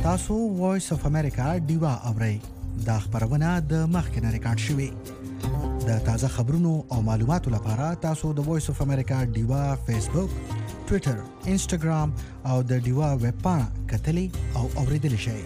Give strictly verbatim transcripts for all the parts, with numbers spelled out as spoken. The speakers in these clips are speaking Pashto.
تاسو وایس اف امریکا ډیوا اورئ. دا خبرونه د مخکنه ریکارډ شوې. د تازه خبرونو او معلوماتو لپاره تاسو د وایس اف امریکا ډیوا فیسبوک، ټوئیټر، انسټاګرام او د ډیوا ویب پاڼه کتلی او اوریدلی شئ.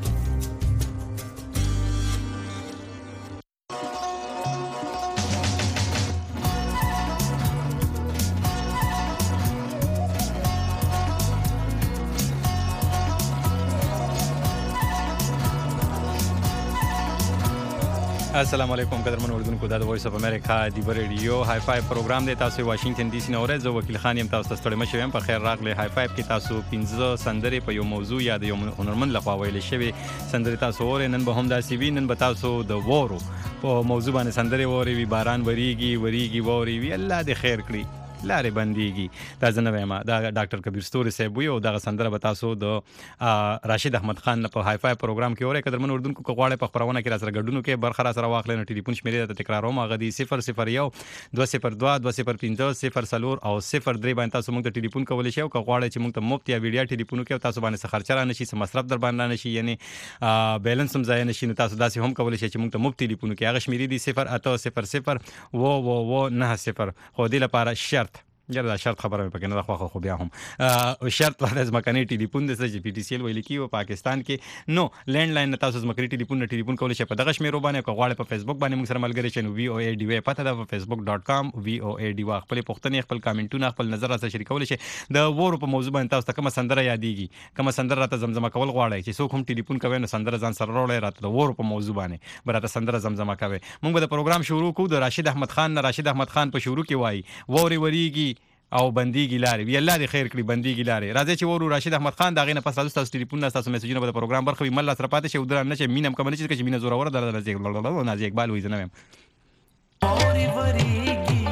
السلام علیکم قدرمن اوردونکو، دا د وایس اف امریکا دی ریډیو های فای پروګرام دی. تاسو واشنگټن ډي سي نه اورئ. زه وکیل خان یم. تاسو ته ستړي مه شئ. په خیر راغلی. های فای کې تاسو پنځه سندرې په یو موضوع یا د یو هنرمند لخوا ویل شوي سندرې تاسو اورئ. نن به هم داسې وي. نن به تاسو د وورو په موضوع باندې سندرې واورئ. وي باران وریږي وریږي واورئ. وي الله دې خیر کړي، لارې بندېږي. دا زه نه وایم، دا ډاکټر کبیر ستوري صاحب وي او دغه سندره به تاسو د راشد احمد خان په های فای پروګرام کې اورئ. قدرمن اردوونکو، که غواړئ په خپرونه کې راسره ګډون وکړئ، برخه راسره واخلئ، نو ټلیفون شمیرې ته تکراروم. هغه دی صفر صفر یو دوه صفر دوه دوه صفر پنځه صفر څلور او صفر درې باندې تاسو موږ ته ټلیفون کولی شئ. او که غواړئ چې موږ ته مفت یا ویډیا ټلیفون وکړئ او تاسو باندې څه خرچه را نشي، څه مصرف در باندې را نشي، یعنې بیلنس هم ضایع نشي، نو تاسو داسې هم کولی شئ چې موږ ته مفت ټلیفون وکړئ. هغه شمیرې دي صفر اته صفر صفر اوه اوه اوه نهه صفر. خو دې لپاره شرط یاره دا شرط خبره مې پکې نه ده خوښه، خو بیا هم شرط باندې ځمکنی ټلیفون دی چې پی ټي سی ایل ویل کېږي په پاکستان کې. نو لینډ لاین نه تاسو ځمکني ټلیفون نه ټلیفون کولی شئ په دغه شمېرو باندې. که غواړئ په فیسبوک باندې موږ سره ملګري شئ، نو وي او اے ډیوا پته ده په فیسبوک ډاټ کام وي او اے ډیوا. خپلې پوښتنې، خپل کامنټونه، خپل نظر راسره شریکولی شئ. د وورو په موضوع باندې تاسو ته کومه سندره یادېږي، کومه سندره راته زمزمه کول غواړئ چې څوک هم ټلیفون کوي نو سندره ځان سره راوړئ، راته د وورو په موضوع باندې به راته سندره زمزمه کوئ. موږ به د پروګرام شروع کوو د راشد احمد خان نه. راشد احمد خان په شروع کې وایي وورې وریږي او بندېږي لارې. وي الله دې خیر کړي، بندېږي لارې. راځئ چې ورو راشد احمد خان د هغې نه پس راځو. ستاسو ټلیفونونه، ستاسو میسجونه به د پروګرام برخه وي. مل راسره پاتې شئ، ودران نه شئ. مینه هم کومه نه چې مینه زوروره ده. نازي اقبال وایي، زه نه وایم.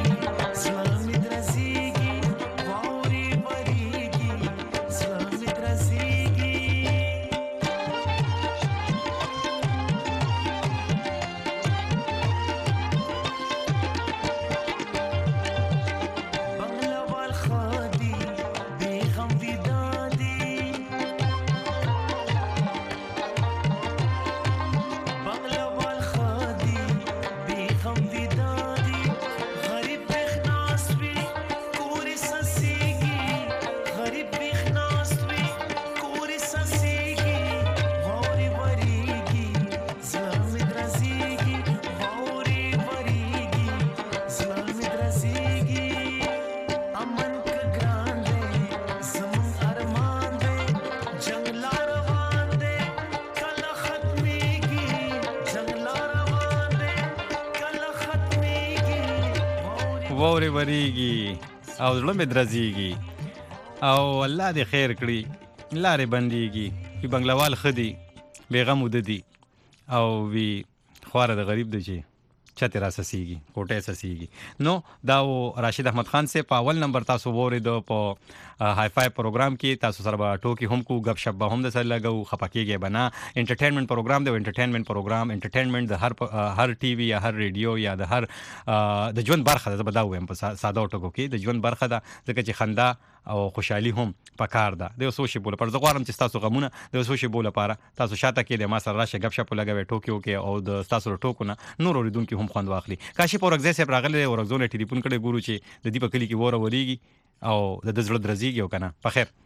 وورې وریږي او زړه مې درزیږي او الله دې خیر کړي، لارې بندېږي. وي بنګلوال ښه دي، بېغم اوده دي، او وي خواره د غریب دی چې چتې را سسیږي، کوټې سسیږي. نو دا و راشد احمد خان صاحب. په اول نمبر تاسو واورېدو په های فای پروګرام کې. تاسو سره به ټوکې هم کوو، ګپ شپ به هم درسره لګوو، خفه کېږئ به نه. انټرټینمنټ پروګرام دی او انټرټینمنټ پروګرام انټرټینمنټ د هر هر ټي وي یا هر ریډیو یا د هر د ژوند برخه ده. زه به دا ووایم په ساده ټکو کې، د ژوند برخه ده، ځکه چې خندا او خوشحالي هم پکار ده. د یو څو شیبو لپاره زه غواړم چې ستاسو غمونه د یو څو شیبو لپاره تاسو شاته کېدئ، ما سره راشئ، ګپ شپ ولګوئ، ټوکې وکړئ او د ستاسو له ټوکو نه نور اورېدونکي هم خوند واخلي. کاشف اورکزی صاحب راغلی دی، اورکزو نه ټلیفون کړی، ګورو چې د دې په کلي کې وره وریږي او د ده زړه درزیږي او که نه. په خیر.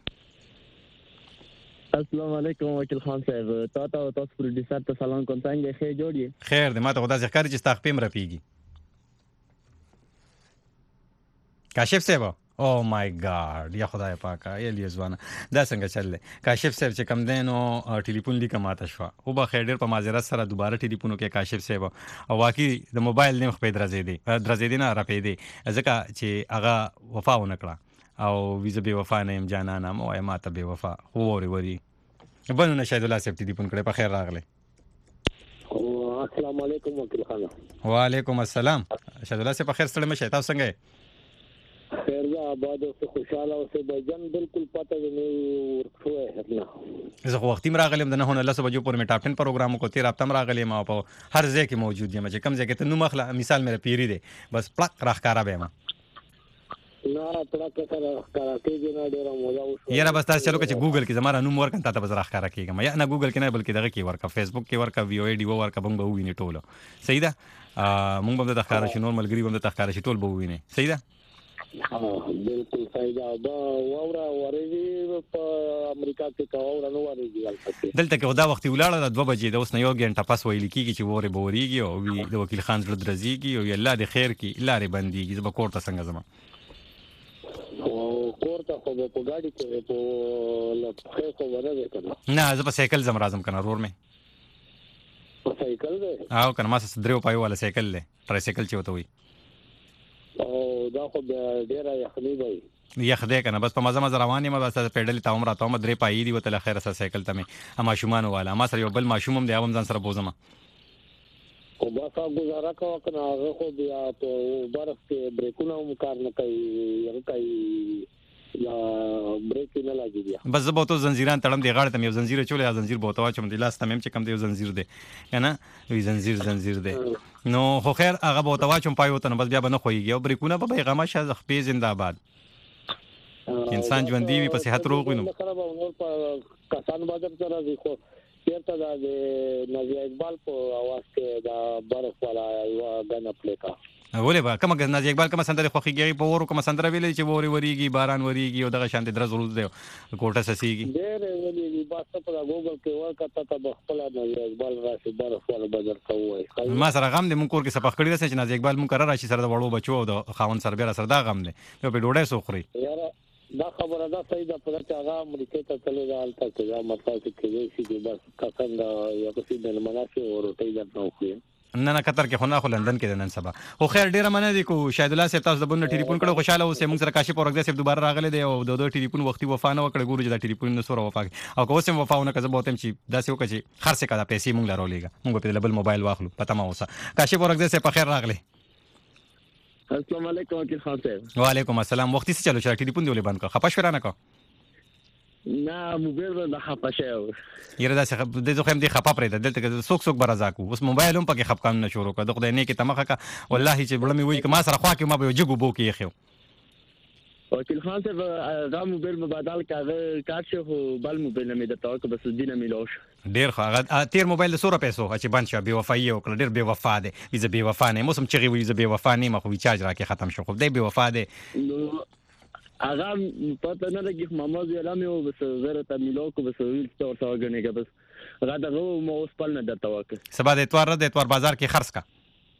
السلام علیکم وکیل خان صاحب، تا ته او تاسو پروډیوسر ته سلام کوم. څنګه ښه جوړ یې؟ خیر دی. ما ته خو داسې ښکاري چې ستا خپې هم رپېږي. کاشف صاحب، او مای ګاډ، یا خدای پاکه، یا لیه ځوانه، دا څنګه چل دی؟ کاشف صاحب چې کوم دی نو ټلیفون لیکه ماته شوه. وبخئ، ډېر په معذرت سره دوباره ټلیفون وکړئ کاشف صاحب. او واقعي د موبایل نیم خپې درزېدې درزېدې نه رپېدې، ځکه چې هغه وفا ونه کړه. او وي زه بې وفا نه یم جانانه، مه وایه ماته بې وفا، خو وورې وري. بنو نه شهید الله صاحب ټلیفون کړی. په خیر راغلی. السلام علیکم وکیل خان. وعلیکم السلام. شهید الله صاحب په خیر، ستړی مه شئ. تاسو څنګه یې؟ خیر ده، آباد اوسه، خوشحاله اوسه. بجن بالکل پته د نه ورکوي نه. زه خو وختي راغلی یم، د نهو نه لسو بجو پورې مې ټاپ ټن پروګرام وکړو. تېر هفته هم راغلی یم او په هر ځای کې موجود یم. چې کوم ځای کې ته نوم اخله، مثال مې پیري دی، بس پړق راښکاره به یم. نه پړه سره کراکې نه ډیره مودا وشو یاره بس تاسو چلو چې ګوګل کې زماره نوم ورکړم تاسو به راخاره کیږم یا نه ګوګل کې نه بلکې دغه کې ورکا فیسبوک کې ورکا وی او ای ډی او ورکا بنګ به ویني ټولو صحیح ده مونږ به د تخکاره شي نور ملګری به د تخکاره شي ټول به ویني صحیح ده بالکل صحیح ده دا وورا ورېږي په امریکا کې کا وورا نو ورېږي دلته کې خدا وخت ولاړه د دوه بجې د اوس نه یو غنټه پس ویل کیږي چې وره بوريږي او وی د وکیل خان زړه درځيږي او الله دې خیر کی لارې بنديږي زما کوړه څنګه زما او کوړه خو په ګاډي کې په لپاره خو ورته کنه نه زه په سایکل زم راځم کنه رور مې په سایکل ده او کنه ما سره درو پایو والا سایکل له تر سایکل چوته وي او دا خو ډیره یخنی دی یخ دې کنه بس په مزه مزه روانې ما بس پیډل تاوم راته ما درې پای دی وته خیر سره سایکل ته مې اما شومان والا ما سره یو بل ماشوم هم دی اوم ځان سره بوزم او باسا گزاره کا کنه هغه خو بیا په برف کې بریکونه هم کار نه کوي هغه کوي یا بریک نه لګي بیا بس زه به تو زنجیران تړم دی غاړه ته یو زنجیر چولې یا زنجیر بوته واچم دی لاس ته مې چې کم دی یو زنجیر دی کنه وی زنجیر زنجیر دی نو خو خیر هغه بوته واچم پایو ته بس بیا به نه خوېږي او بریکونه به پیغام شه خپې زنده‌باد انسان ژوند دی په صحت روغ وینم کسان بازار سره دی خو چیرته دا د نبی اقبال په اواز کې دا برف والا یو غنه پلیکا ولې با کومه نبی اقبال کومه سندره خوخيږي په ورو کومه سندره ویلې چې ووري وریږي باران وریږي او دغه شانت درز ورو دی کوټه سسيږي ډېر ویلې باسه په ګوګل کې ورکړه ته خپل نبی اقبال راشي برف والا بازار کوي ما سره غم دې مونږ کور کې سپخ کړی چې نبی اقبال مونږ قرار راشي سره د وړو بچو او د خاون سره بیا سره دا غم دی په ډوډۍ سوخري یاره دا خبره ده صحیح ده په چې هغه امریکا ته تللی دا حالت کې دا مطلب چې کې چې بس کسان دا یو څه د مناسب او روټي ده نو خو نه نه قطر کې خو نه خو لندن کې نن سبا خو خیر ډیره مننه دي کو شاید الله سي تاسو د بن ټلیفون کړه خوشاله اوسه موږ سره کاشف اورګه سي دوباره راغله دی او د دوه ټلیفون وختي وفا نه وکړه ګورو چې دا ټلیفون نو سره وفا او کو سم وفاونه کزه بوتم چې دا سي وکړي خرڅه کړه پیسې موږ لارولېګا موږ په بل موبایل واخلو پته ما اوسه کاشف اورګه سي په خیر راغله السلام علیکم وکیل خان صاحب وعلیکم السلام وختي سي چلو چې ټلیفون دی ولې بند کړه خپش ورانه کو نه موبایل نه خپشه یره دا څه د زه خو هم دې خپه پرې دلته کې سوک سوک برازاکو اوس موبایل هم پکې خپکان نه شروع کړه خدای نه کې تمخه کا والله چې بل مې وای ک ما سره خوا کې ما به جګو بو کې خو وکیل خان صاحب دا موبایل مبادل کاغه کارت شو بل موبایل مې د تاوک بس دینه ملوش ډیر خو هغه تیر موبایل د سوره پیسو چې بند شو بي وفای او کله ډیر بي وفا دي زه بي وفا نه موسم چې وی زه بي وفا نه مخ وی چارج راکې ختم شو خو دې بي وفا دي هغه پته نه لګي محمد علامه او بس زره ته ملو کو بس ویل څو څو غنېګه بس هغه دغه مو اوس پل نه درته وکړه سبا د اتوار د اتوار بازار کې خرڅ کا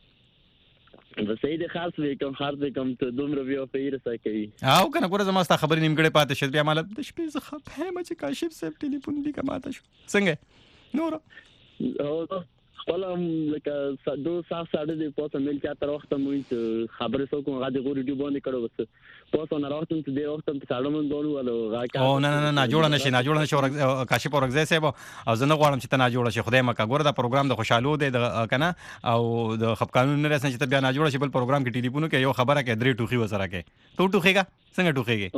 بس یې د خاص وکم خرڅ وکم ته دومره بیا په ایره سکي او کنه ګوره زما ستا خبرې نیمګړې پاتې شې بیا مال د شپې زه خپه ما چې کاشف صاحب ټلیفون دی کماته شو څنګه نور او خپل لکه دو ساعت ساړه دی په مل چا تر وخت مې خبرې سو کوم غاډي غوړي دی باندې کړو بس په نه راوتم چې دی وخت په ساړه مون دونو ولو راکا او نه نه نه جوړ نه شي نه جوړ نه شي کاشف اورګزې صاحب او زه نه غواړم چې ته نه جوړ شي خدای مکه ګوره دا پروګرام د خوشالو دی کنه او د خپ قانون نه رسنه چې ته بیا نه جوړ شي بل پروګرام کې ټلیفون کې یو خبره کې درې ټوخي وسره کې ته ټوخيګا څنګه ټوخيږي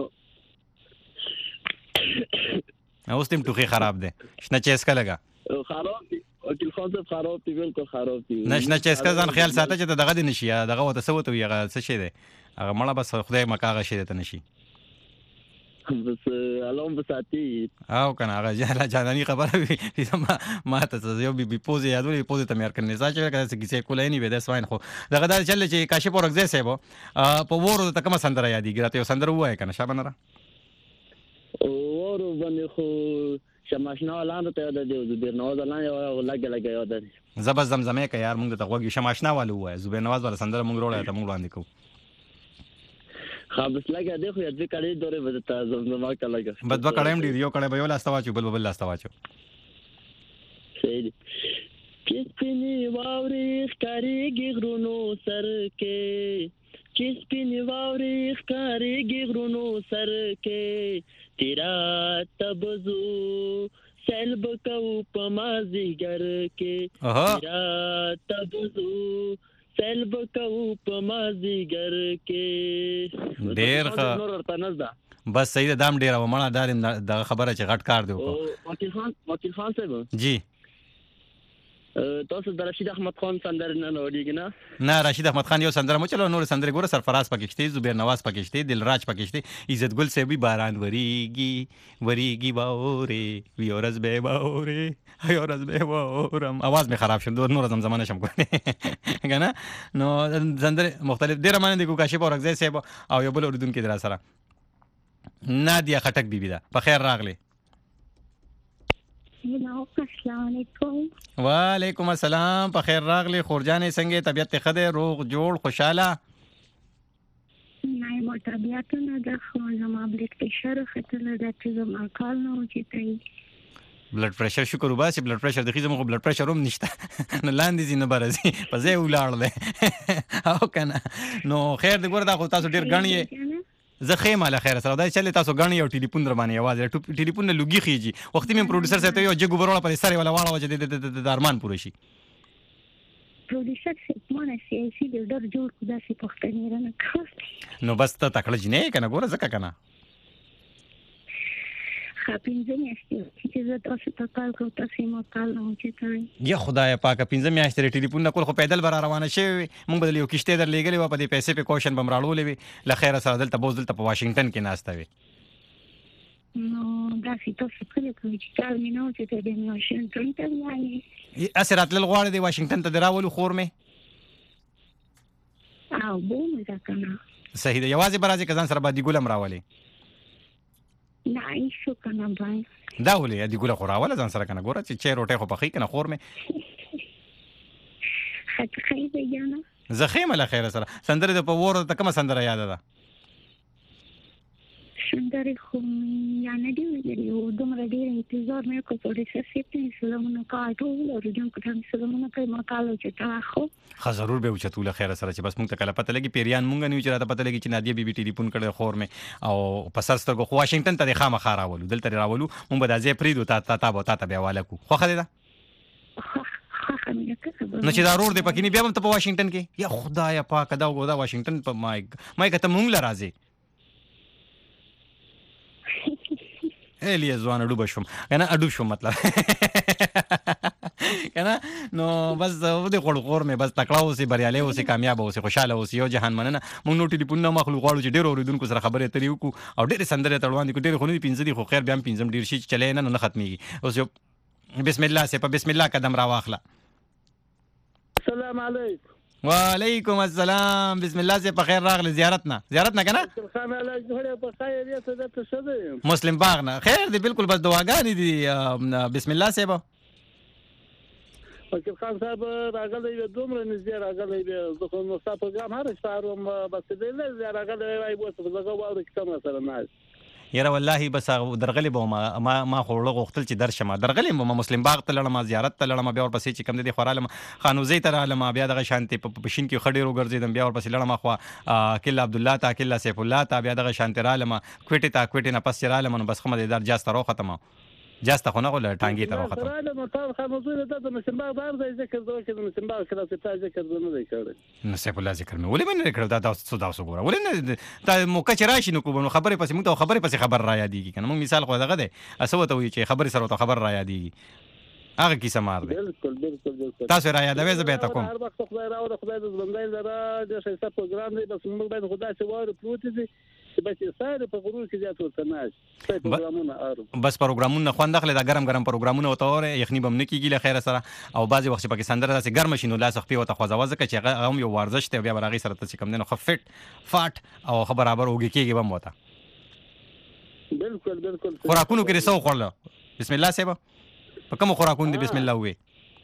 اوس تیم ټوخي خراب دی شنه چیس کا لگا خراب دی وکیل خان صاحب خراب دی بالکل خراب دی نشنه چیس کا ځان خیال ساته چې دغه دی نشي دغه وته سوته وي هغه څه شي دی هغه مړه بس خدای مکاغه شي ته نشي بس الوم بساتی او کنه هغه جاله جانانی خبره وي ما ما ته یو بي بي پوز یادولې پوز ته مې ارکنه ځکه چې کیسه کولای نه وي د سواین خو دغه دا چل چې کاشف اورګزې صاحب په ورو ته کوم سندره یادې ګرته یو سندره وای کنه شابه نه ورو باندې خو شماشنا لاندې ته د زبیر نواز لاندې یو لګ لګ یو د زب زمزمه کې یار موږ ته غوږی شماشنا والو وای زبیر نواز ولا سندره موږ وروړی ته موږ وړاندې کو خابس لګ دی خو یې کړي دوره ودته زمزمه کا لګ بد با کړم دی یو کړه به یو لاستوا چو بل بل لاستوا چو صحیح کس پنی واوري ښکاریږي غرونو سر کې کس پنی واوري ښکاریږي غرونو سر کې تیرا تبزو سلب کو پمازیګر کې تیرا تبزو سلب کو پمازیګر کې ډیر ښه بس صحیح دام ډیر و مړه دار د خبره چې غټ کار دی وکیل خان وکیل خان صاحب جی تاسو د رشید احمد خان سندره نه اورېږئ نه؟ نه رشید احمد خان یو سندره مو چلو نور سندره ګوره سرفراز پکې شته زبیر نواز پکې شته دلراج پکې شته عزت ګل صاحب باران وریږي وریږي باورې وی اورز به باورې هي اورز به باورم आवाज می خراب شوم نور زمزمه نشم کولی کنه نو سندره مختلف ډیر معنی دي کو کاشف اورغزی صاحب او یو بل اردن کې درا سره نادیا خټک بیبي دا په خیر راغلی السلام علیکم. وعلیکم السلام په خیر راغلی خورجانې څنګه طبیعت ښه دی روغ جوړ خوشاله؟ نه مو طبیعت نه ده خو زما بلډ پریشر ختله ده چې زما کال نه وچېږي. بلډ پریشر شکر وباسي بلډ پریشر د خې زموږ بلډ پریشر هم نشته نه لاندې ځي نه برځي په ځای ولاړ دی او کنه نو خیر دی ګوره دا خو تاسو ډېر ګڼ یې زه خیم علی خیر سره دا چلې تاسو غاڼې یو ټلیفون در باندې आवाज ټلیفون نه لګي خيږي وخت مې پروډوسر سره ته یو جګو بروله پر سره ولا واړه وجه د ارمان پوره شي پروډوسر سیمونه سیاسي د ډېر جوړ داسې پښتني رانه کړ نو بس ته تکړه جنې کنه ګوره زکه کنه خپینځه میاشتې چې زه تاسو ته کال کوم تاسو مو کال نه وچتای یا خدای پاک پنځه میاشتې ټلیفون نه کول خو پیدل بر روانه شي مونږ بدل یو کشته در لګلې و په دې پیسې په کوشن بم راړولې وی لخيره سره دلته بوز دلته په واشنگټن کې ناشته وی نو دا چې تاسو کله کوم چې کال مې نو چې د واشنگټن ته وایي اسرات لغواړې د واشنگټن ته دراولو خور مې او بو مې دا کنه صحیح ده یوازې برازي کزان سره باندې ګولم راولې نه ایشو کنه بای دا ولې دی ګوله خوراوله ځان سره کنه ګوره چې چیر روټه خو پخې کنه خور مې خط خې دی جانا زخیم له خیر سره سندره د په ور ته کومه سندره یاد ده سندره خو یا نه دی ویلي او دومره ډیر انتظار مې کو څو ډېر سپېټ سلامونه کاټو ورجون کټم سلامونه کوي ما کالو چې تا خو خا ضرور به وچتو له خیر سره چې بس مونږ ته کله پته لګي پیریان مونږ نه چې راته پته لګي چې نادیه بیبي ټلیفون کړي خور مې او په سر سترګو خو واشنگټن ته خامخا راولو دلته راولو مونږ به د ځې پریدو تا تا تا تا به حواله کو خو خدای دا نو چې دا رور دی پکې نه بیا هم ته په واشنگټن کې یا خدای پاک دا وګدا واشنگټن په مای مای کته مونږ لرازي الیه ځوان اډو بشم کنه اډو شو مطلب کنه نو بس د خور خور مې بس تکړه اوسې بریاله اوسې کامیاب اوسې خوشاله اوسې یو جهان مننه مونږ نو ټلیفون نه مخلوق غواړو چې ډېر اوریدونکو سره خبرې اترې وکړو او ډېر سندره تړوان دي ډېر خونې پینځه دي خو خیر بیا هم پینځم ډېر شي چلې نه نه ختميږي اوس یو بسم الله سه په بسم الله قدم را واخله السلام علیکم وعلیکم السلام بسم الله سه په خیر راغله زیارت نه زیارت نه کنه خان علاج هره په خیر یې څه د څه دی مسلم باغ نه خیر دی بالکل بس دعاګانې دي بسم الله سه وکیل خان صاحب راغلی و دومره نږدې راغلی و زه خو نو تاسو پروګرام هر شهروم بس دې نه راغلی وای بوته زه غواړم چې کوم سره نه یاره والله بس درغلی به ما ما خورله غوښتل چې درشم درغلی ما مسلم باغ ته لړم زیارت ته لړم بیا ورپسې چې کم دي خورالم خانوزي ته رالم بیا دغه شانتي په پښین کې خډې وګرځیدم بیا ورپسې لړم خو کله عبد الله تا کله سیف الله تا بیا دغه شانتي رالم کوټه تا کوټه نه پس رالم نو بس خمه دې در جاسته رو ختمه جاسته خو نه غول ټانګي ته رو ختم رالم تا خانوزي ته د مسلم باغ بار ځای ذکر دوه کې د مسلم باغ کله څه تا ذکر نه دی کړی نو سیف الله ذکر مې ولې مې نه کړو دا تاسو دا وسو ګوره ولې نه تا موکه چې راشي نو کوم خبره پسې موږ ته خبره پسې خبر را یادېږي کنه موږ مثال خو دغه دی اسو ته وی چې خبره سره ته خبر را یادېږي هغه کیسه مار دی بالکل بالکل بالکل تاسو را یادوي زه به تا کوم هر وخت خدای راوړه خدای دې زمونږ لره د شایسته پروګرام دی بس موږ باید خدای څخه واره پروت دي چې بس ساده په غرور کې ځات ورته ناش پروګرامونه ارو بس پروګرامونه خوند اخلي دا ګرم ګرم پروګرامونه وته اوره یخني بم نه کیږي له خیر سره او بعضي وخت په کې سندره داسې ګرم شي نو لاس خپل وته خوځوځه چې هغه هم یو ورزش ته بیا برغي سره ته کم نه خو فټ فاټ او خبر برابر وګي کېږي بم وته بالکل بالکل خوراکونو کې رسو خورله بسم الله سیبا په کوم خوراکونو دي بسم الله وې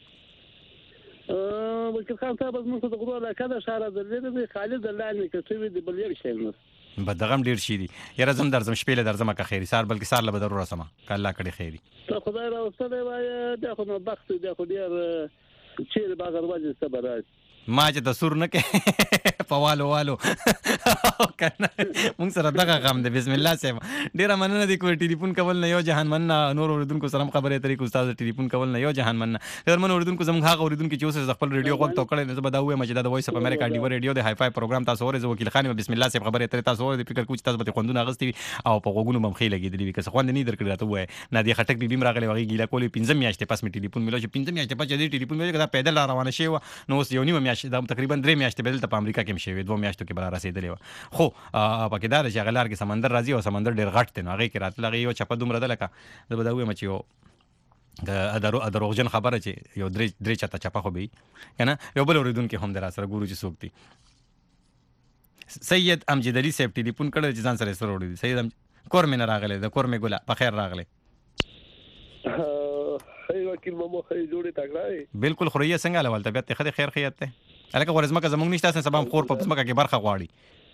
وکیل خان صاحب موږ ته غوړه کده شهر درلې خالد الله نه کوي د بل یو شی نه بدغم ډیر شي دي یاره زم درځم شپې له درځم که خیری سار بلکې سار له به ضرور سم کله کړي خیری ته خدای راوستلې وای دا خو نو بخت دی خو ډیر چیر باغ ورځ صبر راځي ما چې د سور نه کې په والو والو کنه مونږ سره دغه غم دی. بسم الله صاحب ډیره مننه دي کوم ټلیفون کول نه یو جهان مننه. نور اوریدونکو سره خبرې اترې کو استاد ټلیفون کول نه یو جهان مننه. درمن اوریدونکو زموږ هغه اوریدونکو چې اوس خپل ریډیو غوږ ته کړی زه به دا وایم چې دا د وایس اف امریکا ډیو ریډیو د های فای پروګرام تاسو اورئ. زه وکیل خان بسم الله صاحب خبرې اترې تاسو اورئ. فکر کوم چې تاسو به خوندونه اغستې او په غوګونو ممخې لګېدلې وي که څه خوند نه درکړی راته وایي. نادیه خټک بي بي راغلی وغه ګیله کولې پنځه میاشتې پس مې ټلیفون ملو چې پنځه میاشتې پس دې ټلیفون ملو دا پیدل روانه شي و نو اوس یو نیمه میاشت دا تقریبا درې میاشتې بدل ته په امریکا کې مشوي دوه میاشتو کې بل رسیدلې و. خو پکې دا چې غلار کې سمندر راځي او سمندر ډېر غټ دی نو هغه کې راتلغه یو چپه دومره ده لکه زه به دا وایم چې یو د ادرو ادروغجن خبره چې یو درې درې چته چپه خو به کنه. یو بل اوریدونکو هم در سره ګورو چې څوک دی. سید امجد علي صاحب ټلیفون کړی چې ځان سره سره وړي. سید ام کور مې نه راغلی د کور مې ګله په خیر راغلی. هي وکیل ممو هي جوړی تاګړای بالکل خوريه څنګه لول طبيعت ته خدای خیر خیات ته الکه ورزمه که زمونږ نشته سبا خور په پسمه کې برخه غواړي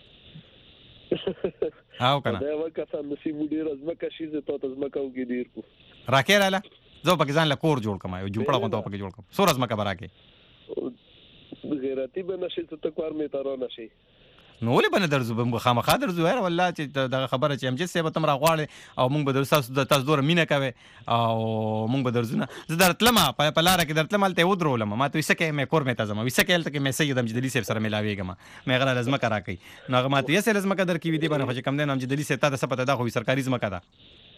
او کنه دا وکه سم نصیب ډیر ازمکه شي زه ته ازمکه وګی ډیر کو راکې رااله زه پاکستان له کور جوړ کما یو جوړه غونډه پکې جوړ کم سور ازمکه براکې غیرتی به نشي ته کار می تر نشي نو ولې باندې درځو به خامخا درځو یار والله چې دا خبره چې امجد صاحب تم راغواړي او موږ به درسته تاسو دوره مینه کوي او موږ به درځو نه زه درتلم په لار کې درتلم الته ودرولم ما ته وسکه مې کور مې تازه ما وسکه الته کې مې سید امجد علي صاحب سره ملاويګم مې غره لازمه کرا کوي نو هغه ماته یې لازمه در کې وی دی باندې چې کم دین امجد علي صاحب ته څه پته دا خو سرکاري ځمکه ده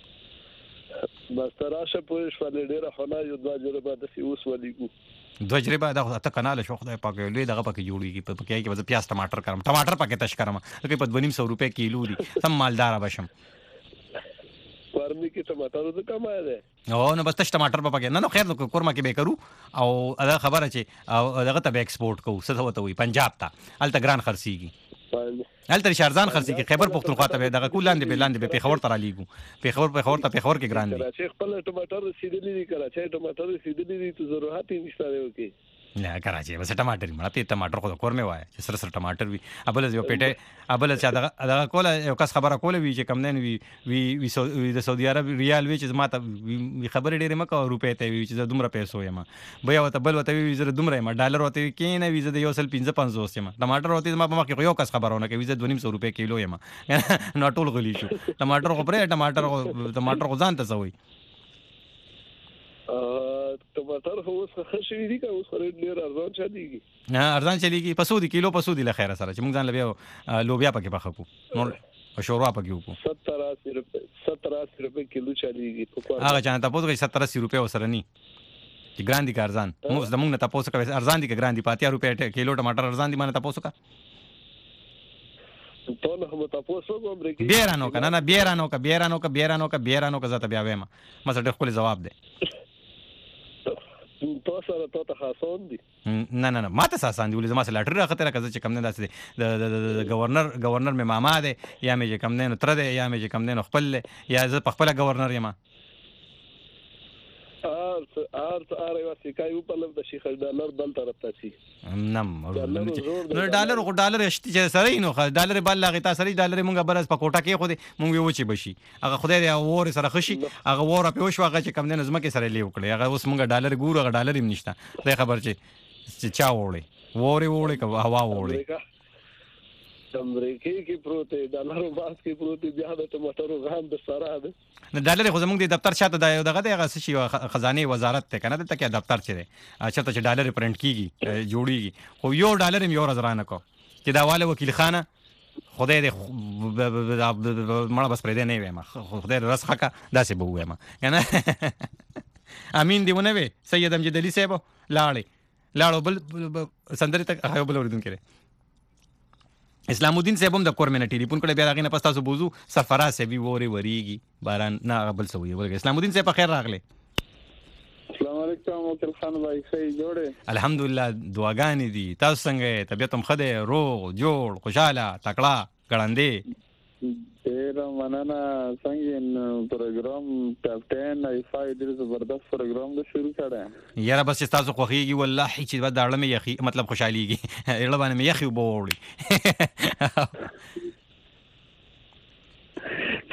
بس تراشه پوه شو ډیره خنا یو د تجربه د سی اوس ولګو دوه تجربه دا ته کناله شو خدای پاک لوی دغه پکې جوړیږي په کې کې وځ پیاز ټماټر کرم ټماټر پکې تش کرم کې په دوه نیم سو روپے کیلو دي سم مالدار بشم ورمی کې ټماټر د کمای ده او نو بس تش ټماټر پکې نه نو خیر نو کورما کې به کرو او دا خبره چې او دغه ته به ایکسپورټ کوو څه وته وي پنجاب ته الته ګران خرسيږي الته شارزان خرسي کې خیبر پختونخوا ته دغه کول لاندې به لاندې به پیښور ته را لیګو پیښور پیښور ته پیښور کې ګران دي چې خپل ټماټر رسیدلی دي کړه چې ټماټر رسیدلی دي ته ضرورت یې نشته دی وکي نه کراچي بس ټماټر مړه ته ټماټر خو کور مې وای چې سره سره ټماټر وي ابل یو پټه ابل چې دغه دغه کوله یو کس خبره کوله وی چې کم نه وی وی وی د سعودي عرب ریال وی چې ماته خبره ډېره مکه روپې ته وی چې دومره پیسو یم بیا وته بل وته وی زره دومره یم ډالر وته کې نه وی زه د یو سل پنځه پنځوس یم ټماټر وته ما په مخ کې یو کس خبرونه کوي زه دوه نیم سو روپې کیلو یم نو ټول غلی شو ټماټر خو پرې ټماټر ټماټر خو ځان ته سوي ټماټر خو اوس ښه شوي دي که اوس خو ډېر ارزان چلیږي نه ارزان چلیږي په څو دي کیلو په څو دي له خیره سره چې موږ ځان له بیا لوبیا پکې پخه کړو نور شوروا پکې وکړو ستر اسي روپۍ ستر اسي روپۍ کیلو چلیږي هغه چا ته پوښتنه کوي ستر اسي روپۍ وسره ني چې ګران دي که ارزان موږ زموږ نه تاسو کوي ارزان دي که ګران دي پاتیا روپۍ کیلو ټماټر ارزان دي مانه تاسو کا ته نه هم تاسو کوم برګي بیرانو کنه نه بیرانو کا بیرانو کا بیرانو کا بیرانو کا زته بیا وایم ما سره خپل جواب ده تاسو سره ته خاصون دي نه نه نه ماته ساسان دي ولې زما سره لاټري راخته راکزه چې کم نه داسې د گورنر گورنر مې ماما ده یا مې کم نه تر ده یا مې کم نه خپل یا زه په خپل گورنر یم ار ار ار یو سکای په لږ د شیخ ډالر بل طرف ته شي نم نو ډالر خو ډالر شته چې سره نو ډالر بل لاغه تاسو سره ډالر مونږه برس په کوټه کې خو دې مونږ یو چی بشي هغه خدای دې اور سره خشي هغه ور په وشو هغه چې کم نه زما کې سره لیو کړی هغه اوس مونږه ډالر ګورو هغه ډالر هم نشته دا خبر چې چا وړي وره وړي که هوا وړي امریکای کې پروت دی ډالر باس کې پروت دی بیا د ټماټرو غام د سره ده نه ډالر خو زموږ د دفتر شاته دا یو دغه دی هغه شي خزانه وزارت ته کنه دلته کې دفتر چي دی چرته چې ډالر پرنٹ کیږي جوړیږي خو یو ډالر یو رزرانه کو چې دا والے وکیل خانه خدای دې مړه بس پرې نه ویم خدای رسخه کا داسې به ویم کنه امین دی ونه وي سید امجد علي صاحب لاړې لاړو بل سندري تک هاو بل وردون کړي اسلام الدین صاحب هم د کور مې ټلیفون کړی بیا هغه نه پس تاسو بوزو سرفراز صاحب ووري وریږي باران نه بل سوي ورګ اسلام الدین صاحب خیر راغله السلام علیکم وکیل خان بھائی صحیح جوړه الحمدلله دعاګانې دي تاسو څنګه طبیعت هم خده روغ جوړ خوشاله تکړه ګړندې ډیر مننه څنګه پروګرام کاپټین ای فای ډیر زبردست پروګرام د شروع کړه یاره بس تاسو خوخیږي والله چې بعد اړه مې یخي مطلب خوشاليږي اړه باندې مې یخي وبوړي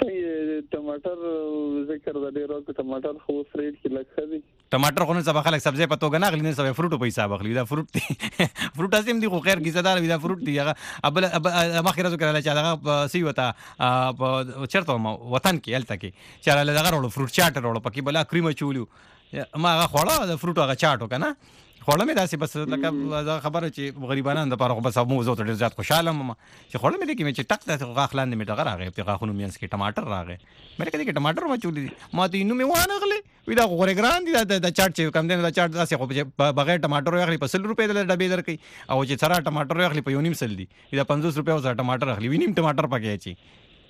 ټماټر ذکر د ډیرو ټماټر خو سریټ کې لکه دي ټماټر خو نه سبا خلک سبزی په توګه نه اخلي نه سبا فروټ په حساب اخلي دا فروټ دي فروټ اسیم دي خو خیر کیسه دار دا فروټ دي هغه ابل مخکې راځو کړل چې هغه سی وتا چرته وطن کې الته کې چې هغه دغه وروړو فروټ چاټ وروړو پکې بلا کریم چولیو ما هغه خوړه د فروټ هغه چاټو کنه خوړه مې داسې بس لکه خبره چې غریبانان د پاره بس مو زه ته ډیر زیات خوشاله م چې خوړه مې کې چې ټک ته غاخلان مې ټغه راغی په غاخونو مینس کې ټماټر راغی مې کړي کې ټماټر ما چولې ما ته نو مې وانه غلې وې دا غوړې ګران دي دا چاټ چې کم دین دا چاټ داسې خو بغیر ټماټر یې په سل روپے د ډبې درکې او چې سره ټماټر یې په یونیم سل دي دا پنځوس روپے او سره ټماټر اخلي وینیم ټماټر پکې چی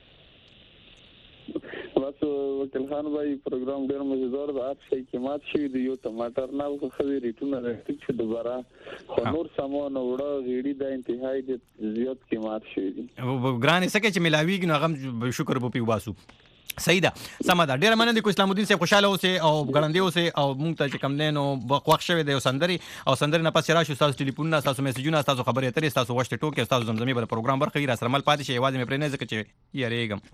بس وکیل خان بھائی پروګرام ډیر مزیدار دی اپ شي کې مات شي دی یو ټماټر نه خو خو ریټونه راځي چې دوباره خو نور سامان وړه غیړي د انتهایی د زیات کې مات شي دي ګران سکه چې ملاویږي نو هغه شکر بو پی واسو صحیح ده سم ده ډیر مننه د اسلام الدین صاحب خوشاله اوسه او غړندې اوسه او مونږ ته چې کم نه نو وخت شوی دی سندري او سندري نه پس راشو تاسو ټلیفون نه تاسو میسجونه تاسو خبرې اترې تاسو وشت ټوکې تاسو زمزمي بل پروګرام برخې را سره مل پاتې شي आवाज مې پرې نه ځکه چې یریګم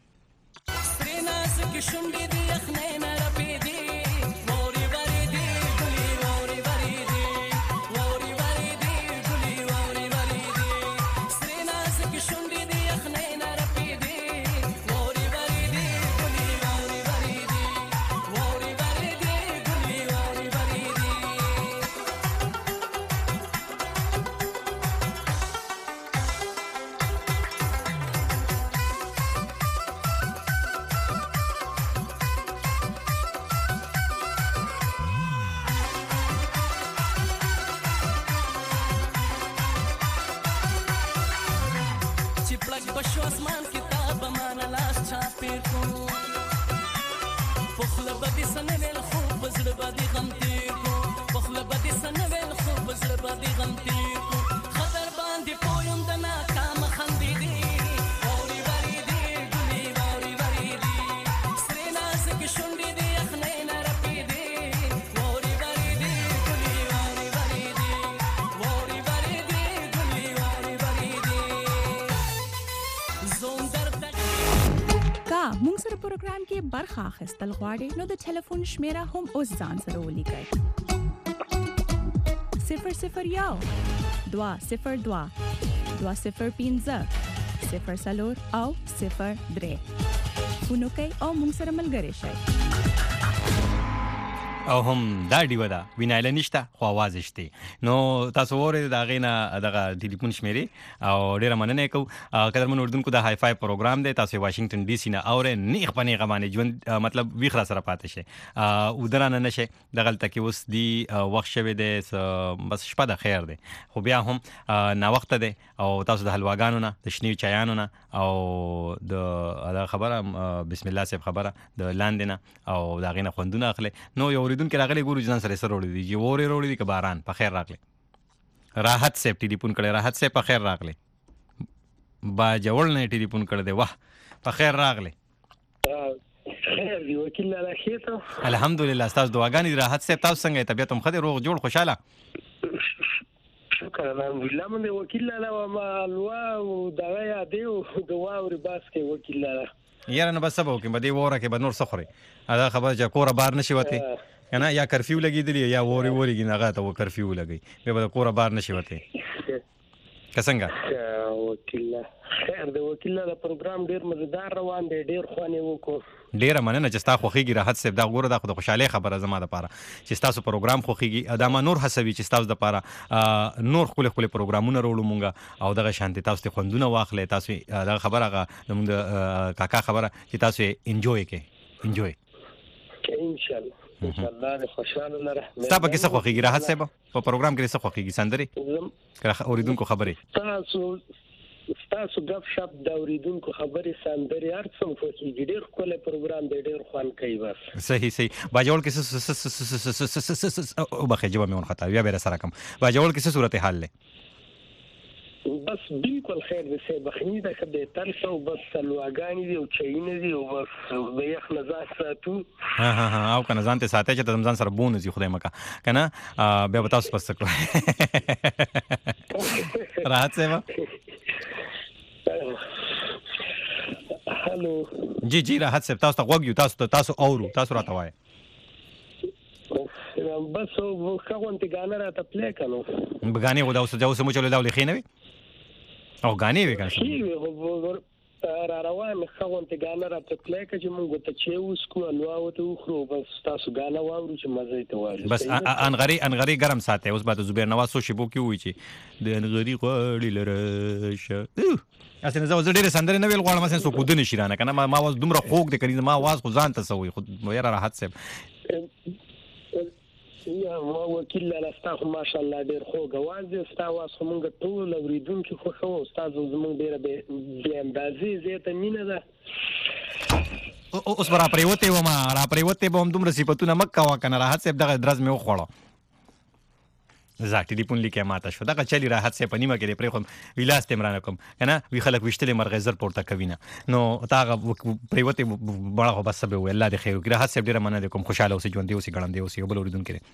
شونډې دې یخنۍ نه رپېدې وورې ورېدې ګلې وورې ورېدې وورې ورېدې ګلې وورې ورېدې سرې نازکې شونډې دې یخنۍ نه رپېدې وورې ورېدې ګلې وورې ورېدې وورې ورېدې ګلې وورې ورېدې بشو اسمان کتاب مانا لاس چاپیر کو پخل بدی سنویل خوب بزر بدی غم تیر کو پخل بدی سنویل خوب بزر بدی غم تیر کو خطر باندی پویم دنا کام خندی دی ووری وری دی گلی ووری وری دی سری نازک شنڈی دی اخنی نرپی دی ووری وری دی گلی ووری وری دی ووری وری دی گلی ووری وری دی کا مونږ سره پروګرام کې برخه اخیستل غواړئ نو د ټلیفون شمیره هم اوس ځان سره ولیکئ صفر صفر یو دوه صفر دوه دوه صفر پنځه صفر څلور او صفر درې فون وکړئ او مونږ سره ملګري شئ او هم دا ډیو ده وینایله نشته خو आवाज شته نو تاسو وره دا غینا دغه ټلیفون شمیرې او ډیر مننه کو قدرمن اردوونکو د هاي فای پروګرام دی تاسو واشنگټن ډي سي نه اوره نیخ پنی غمانه ژوند مطلب ویخره سره پاتې شي او درانه نشه دغه تکي اوس دی وخت شوه دی بس شپه د خیر دی خو بیا هم نا وخت دی او تاسو د حلواګانو نه د شنیو چایانو نه او د خبره بسم الله سیب خبره د لاندې نه او دا غینه خوندونه اخلي نو یو دن کې راغلي ګورو ځان سره سره وړي دي چې وره وړي دي ک باران په خیر راغلي راحت سیف ټلیفون کړي راحت سیف په خیر راغلي با جوړ نه ټلیفون کړي دی واه په خیر راغلي خیر دی وکیل الله خیته الحمدلله تاسو دعاګانې راحت سیف تاسو څنګه طبيعت هم خدای روغ جوړ خوشاله شکر الحمدلله من وکیل الله ما الوا دغه یادې او دوا ور باس کې وکیل الله یاره نه بس سبا وکم بده وره کې بنور سخري دا خبر چې کوره بار نشي وته کنه یا کرفیو لګیدلی یا ووري ووري نه غاته و کرفیو لګي به کوره بار نشي وته کسنګا وکیل خیر دی وکیل د پروګرام ډیر مزیدار روان دی ډیر خوانه وکړو ډیر مننه چې تاسو خوخيږي راحت سیب دا غوړه د خوشاله خبره زما د پاره چې تاسو پروګرام خوخيږي ادمه نور حسوي چې تاسو د پاره نور خپل خپل پروګرامونه وروړو مونږه او دغه شانتي تاسو ته خوندونه واخلې تاسو دا خبره زموږ کاکا خبره چې تاسو انجوي کې انجوي ان شاء الله ان شاء الله خوشاله لره تاسو کې څه خوخيږي راحت سیب په پروګرام کې څه خوخيږي سندري کړه اوریدونکو خبره تاسو تاسو غف شپ دا اوریدونکو خبره سندري ارڅم خوږي ډېر کوله پروګرام دی ډېر خوان کوي بس صحیح صحیح باجوړ کې او بخې جواب مې ون خطا بیا به سره کوم باجوړ کې څه صورت حال له بس بالکل خیر دې سه بخنی دا کده ترسو بس لواګانی دی او چاینه دی او بس د یخ نزاع ساتو ها ها ها او کنه ځان ته ساتي چې تمزان سره بونځي خدای مکا کنه بیا به تاسو پس کړو راحت سیوا هلو جی جی راحت صاحب تاسو ته غوږ یو تاسو تاسو اورو تاسو راته وایي بس خاون ته غانا راته پلی کړو بګانی خو دا اوس دا اوس مو چلو دا ولې خینوي او غانی وی کنه را روان خاون ته غانا راته پلی کړ چې موږ ته چې اوس کو نو او ته خو بس تاسو غانا واورو چې مزه ته وایي بس انغری انغری ګرم ساتي اوس بعد زبیر نواز سو شبو کی وی چې د انغری غړی لرشه اسنه زو ډیره سندره نه ویل غواړم اسنه سو کودنه شیرانه کنه ما واز دومره خوګ د کړي ما واز خو ځان ته سوې خو یاره راحت صاحب یا وکیل له تاسو ماشاءالله ډیر خوږ आवाज تاسو موږ ټول اوریدونکو خو خو استاد زموږ ډیر به اندازې زیاته مینه ده اوس برا پریوته و ما را پریوته به هم دومره صفاتونه مکه وا کنه راحت صاحب دغه درز مې وخوړو زاټی دی پون لیکه ماته شو دغه چلی راحت صاحب پنیمه کې پرې خو ویلاس تمران کوم کنه وی خلک وشتلې مرغې زر پورته کوي نه نو تاغه پریوته بڑا خو بس به الله دې خیر وکړي راحت صاحب ډیر مننه کوم خوشاله اوسې ژوند دی اوسې ګړم دی اوسې بل اوریدون کړي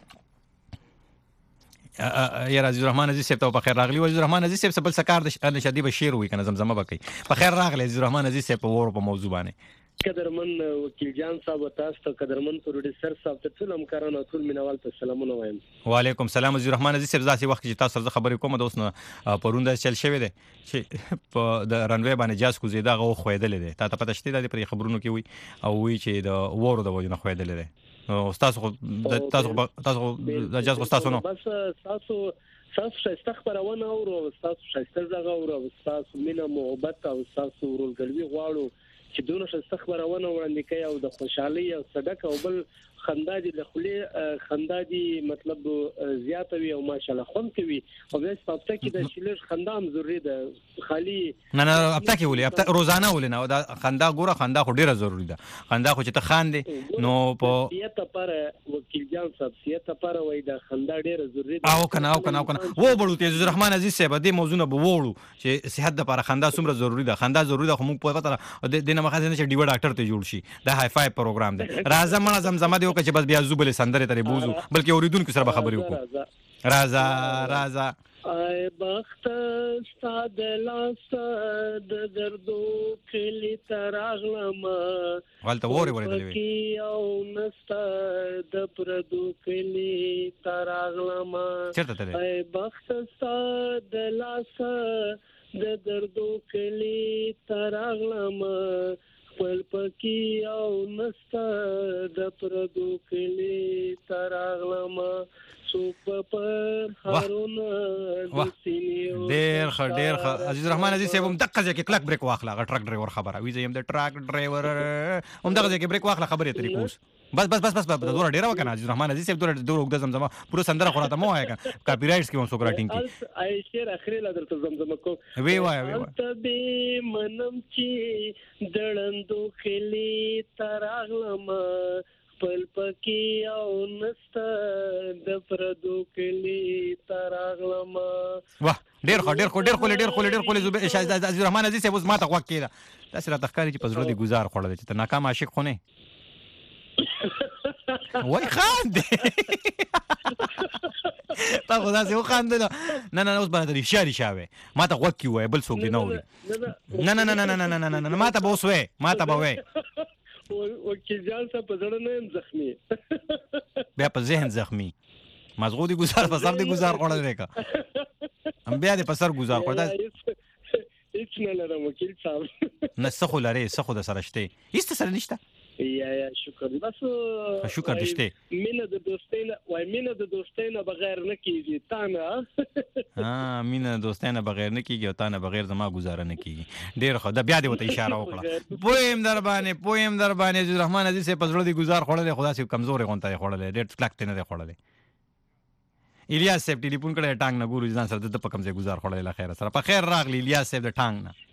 یا عزیز الرحمن عزیز صاحب ته په خیر راغلی عزیز الرحمن عزیز صاحب بل سکار د شادي بشیر وی کنه زمزمه بکې په خیر راغلی عزیز الرحمن عزیز صاحب په ور په موضوع باندې قدرمن وکیل جان صاحب تاسو ته قدرمن پروډوسر صاحب ته ټول همکارانو ټول مینوال ته سلامونه وایم وعلیکم السلام عزیز الرحمن عزیز صاحب ځاسي وخت چې تاسو سره خبرې کوم د اوس نه پرونده چل شوی دی چې په د رنوي باندې جاس کو زیاده غو خویدل دي تا ته پته شته د پر خبرونو کې وي او وی چې د وورو د وجنه خویدل دي تاسو تاسو تاسو د جاس کو تاسو نو بس تاسو تاسو شایسته خبرونه او تاسو شایسته زغه او تاسو مینه محبت او تاسو ورولګلوي غواړو چې دونه شایسته خبرونه وړاندې کوي او د خوشحالي او صدق او بل خندا دي د خولي خندا دي مطلب زیاته وي او ماشاءالله خوند کوي او بیا په کې د شیلر خندا هم ضروری ده خالي نه نه ابتا کې ولې ابتا روزانه ولې نه دا خندا ګوره خندا خو ډیره ضروری ده خندا خو چې ته خاندې نو په سیاته پر وکیل جان صاحب سیاته پر وای دا خندا ډیره ضروری ده او کنه او کنه او کنه و بړو ته عزیز الرحمن عزیز صاحب دې موضوع نه ووړو چې صحت لپاره خندا څومره ضروری ده خندا ضروری ده خو موږ په پته د دینه مخه نه چې ډیو ډاکټر ته جوړ شي دا های فای پروګرام ده راځه مړه زمزمه دی چې بس بیا زوبله سندره ترې بوزو بلکې اوریدونکو سره به خبرې وکړو رازا رازا ای بخت ستاد لاس د دردو کلی تراغلم غلطه وره وره دی کی او نستا د پردو کلی تراغلم چیرته ته ای بخت ستاد لاس د دردو کلی تراغلم خپل پکی او نستا د پردو کلی تراغلم سوپ پر هارونه ډیر ښه ډیر ښه عزیز الرحمن عزیز صاحب هم دغه ځکه کلک بریک واخلا ټرک ډرایور خبره وی زم د ټرک ډرایور هم دغه ځکه بریک واخلا خبره طریقو بس بس بس بس د دوره ډیر وکنه عزیز الرحمن عزیز صاحب دوره دوره وګد زمزمه پوره سندره خوراته مو وای کاپی رائټس کې هم سو راټینګ کی ای شعر اخري لا درته زمزمه کو وی وای وی وای ته به منم چې دړندو خلی تراغلم پل پکی او نستا د پردو کلی تراغلم واه ډیر خو ډیر خو ډیر خو ډیر خو ډیر خو عزیز الرحمن عزیز صاحب ما ته وخت کېده تاسو را تخکاری چې پزړه دی گزار خوړل چې ته ناکام عاشق خو نه وای خان دی تا خو داسې وخاندل نه نه اوس باندې ریشا ریشا وې ما ته وخت کیوه بل څوک دی نه وې نه نه نه نه نه نه نه ما ته به اوس وې ما ته به وې وکیل جان صاحب په زړه نه زخمی بیا په ذهن زخمی مزغو دی گزار په سر دی گزار خوړل ریکا ام بیا دی په سر گزار خوړل هیڅ نه لرم وکیل صاحب نه څه خو لري څه خو د سره شته هیڅ سره نشته یا یا شکر بس شکر دشته مینه د دوستۍ نه وای مینه د دوستۍ نه بغیر نه کیږي تا نه ها مینه د دوستۍ نه بغیر نه کیږي او تا نه بغیر زما گزاره نه کیږي ډیر خو دا بیا دی وته اشاره وکړه پویم در باندې پویم در باندې عزیز الرحمن عزیز په پزړه دی گزار خوړل خدا سي کمزورې غونته خوړل ډیر کلک ته نه خوړل الیاس صاحب ټلیفون کړه ټانګ نه ګورو ځان سره د په کم ځای گزار خوړل خیر سره په خیر راغلی الیاس صاحب د ټانګ نه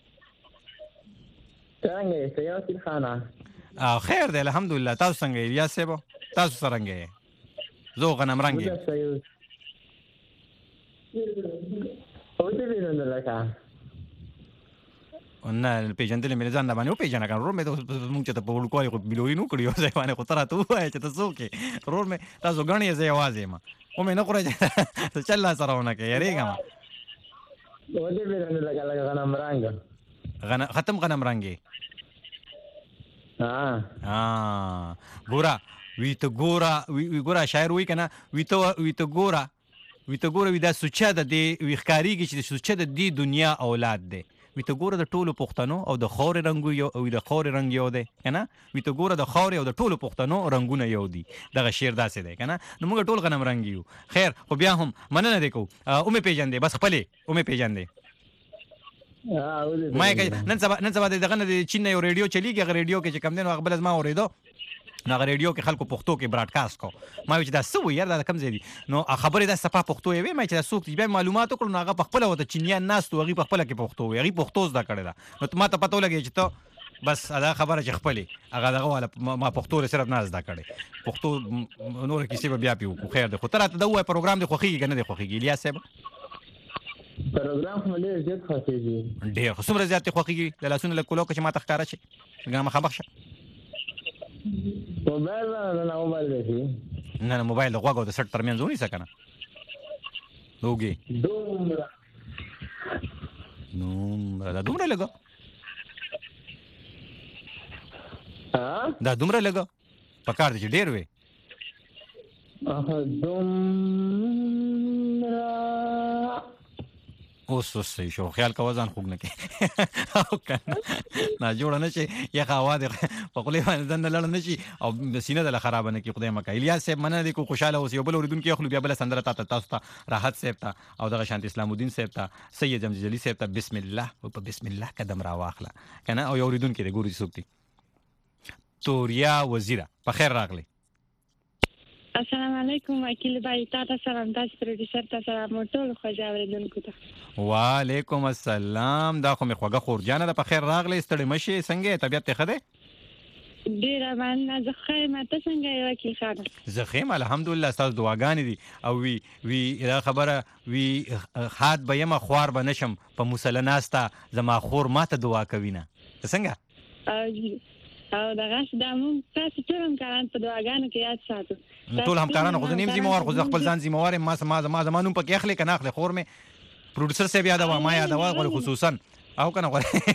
څنګه سیاسي خانه او خیر دی الحمدلله تاسو څنګه الیاس صاحب تاسو څنګه یې زه غنم رنګ یم او دې وینم لکه نه پیژندل مې ځان باندې او پیژنه کړو مې موږ ته په ولکوي خو بلوري نو کړیو ځای باندې خو تر ته وای چې تاسو کې رور مې تاسو غنی زې आवाज ما او مې نه کړی ته چل سره ونه کې یریګه ما او دې وینم لکه لکه غنم رنګ غنم ختم غنم رنګي ها ها ګورا وی ته ګورا وی ګورا شاعر وی کنه وی ته وی ته ګورا وی ته ګورا وی دا سوچا د دې وی ښکاریږي چې سوچا د دې دنیا اولاد دی وی ته ګوره د ټولو پښتنو او د خاورې رنګ یو او د خاورې رنګ یو دی کنه وی ته ګوره د خاورې او د ټولو پښتنو رنگونه یو دي دغه شعر داسې دی کنه نو موږ ټول غنم رنګ یو خیر خو بیا هم مننه دی کو او مې پیژندې بس خپلې او مې پیژندې ما نن سبا نن سبا دغه د چین یو ریډیو چلیږي هغه ریډیو کې چې کم دین هغه بل ما اوریدو نو هغه ریډیو کې خلکو پښتو کې براډکاسټ کو ما چې دا څه وي یار دا کم زیدي نو خبره دا صفه پښتو یې ما چې دا څوک بیا معلومات وکړو نو هغه په خپل وته چینیان ناس تو هغه په خپل کې پښتو وي هغه پښتو زده کړی دا نو ما ته پته ولګی چې ته بس دا خبره چې خپلې هغه دغه والا ما پښتو لري صرف ناز زده کړی پښتو نور کیسه بیا پیو خیر ده خو تر ته دا وای پروګرام دی خوخیږي کنه دی خوخیږي الیاس صاحب پروګرام هم ډېر زیات خوښیږي ډېر خو څومره زیات خوښیږي د لاسونو له کولو کې ما تخکاره شي ګناه مخه بخښه موبایل نه موبایل دی نه نه موبایل د غوږو د سټ ترمنځ ونی سکنه دوګي دومره نو دا دومره لګا ها دا دومره لګا پکار دي چې ډېر وي اه دومره اوس اوس صحیح شو خیال کا وزن خوګ نه کې او کنه نه جوړ نه شي یا خوا دې په خپل باندې نه لړ نه شي او سینه د خراب نه کې خدای مکه الیاس صاحب مننه دې کو خوشاله اوس یو بل اوریدونکو خپل بیا بل سندره تا تاسو ته راحت صاحب ته او دغه شانت اسلام الدین صاحب ته سید جمجلی صاحب ته بسم الله او په بسم الله قدم را واخله کنه او یو اوریدونکو دې ګوري سوکتي توریا وزیره په خیر راغلی السلام علیکم وکیل بای تاسو سلام تاسو پروډوسر تاسو سلام ټول خوږه اوریدونکو ته وعلیکم السلام دا خو مې خوګه خور جانه د په خیر راغلی ستړي مشي څنګه طبيعت ته خده ډیر باندې زخه ماته څنګه وکیل خان زخیم الحمدلله تاسو دعاګانې دي او وی وی دا خبره وی خات به یم خوار به نشم په مسلناستا زما خور ماته دعا کوي نه څنګه او دغه دمو تاسو ټول هم کاران په دعاګانو کې یاد ساتو ټول هم کاران خو نیم ذمہوار خو خپل ځان ذمہوار ما ما ما زمانو په کې اخلي کنه اخلي خور مې پروډوسر سے بیا دا ما یاد وا غو خصوصا او کنه غو زه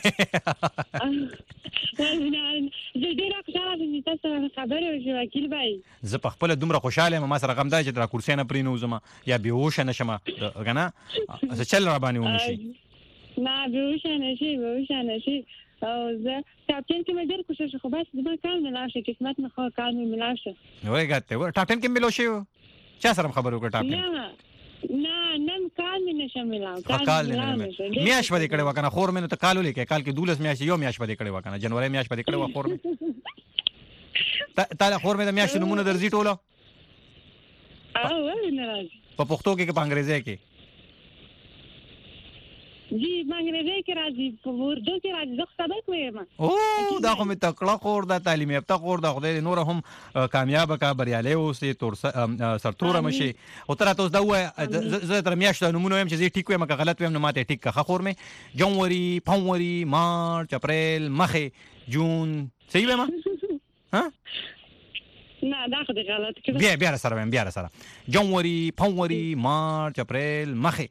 ډیره خوشاله یم تاسو خبرې وشو وکیل بای زه په خپل دومره خوشاله یم ما سره غم دی چې تر کورسۍ نه پرینو زما یا بیهوش نه شم کنه زه چل را باندې ونشي نه بیهوش نه شي بیهوش نه شي او زه کاپټن کې مې ډېر کوشش خو بس زما کار نه لاشه قسمت نه خو کار مې ملاشه وای ګټه و ټاپټن کې ملو شي چا سره خبرو کړ ټاپټن نه نن کار مې نشه ملاو کال نه میاش باندې کړه وکنه خور مې ته کالو لیکه کال کې دولس میاش یو میاش باندې کړه وکنه جنوري میاش باندې کړه و خور مې تا خور مې د میاش نمونه درځي ټوله او ولې نه راځي په پښتو کې په انګریزي کې جی انګریزي کې راځي په اردو کې راځي زه سبق وایم او دا خو مې تکړه خور دا تعلیم یافته خور دا خدای نور هم کامیاب کا بریالي اوسې تور سرتوره مشي او تر تاسو دا وای زه تر میاشتو نمونه هم چې زه ټیک وایم که غلط وایم نو ماته ټیک کا خور مې جنوري فروری مارچ اپریل مخه جون صحیح وایم ها نه دا خو غلط کړه بیا بیا سره وایم بیا سره جنوري فروری مارچ اپریل مخه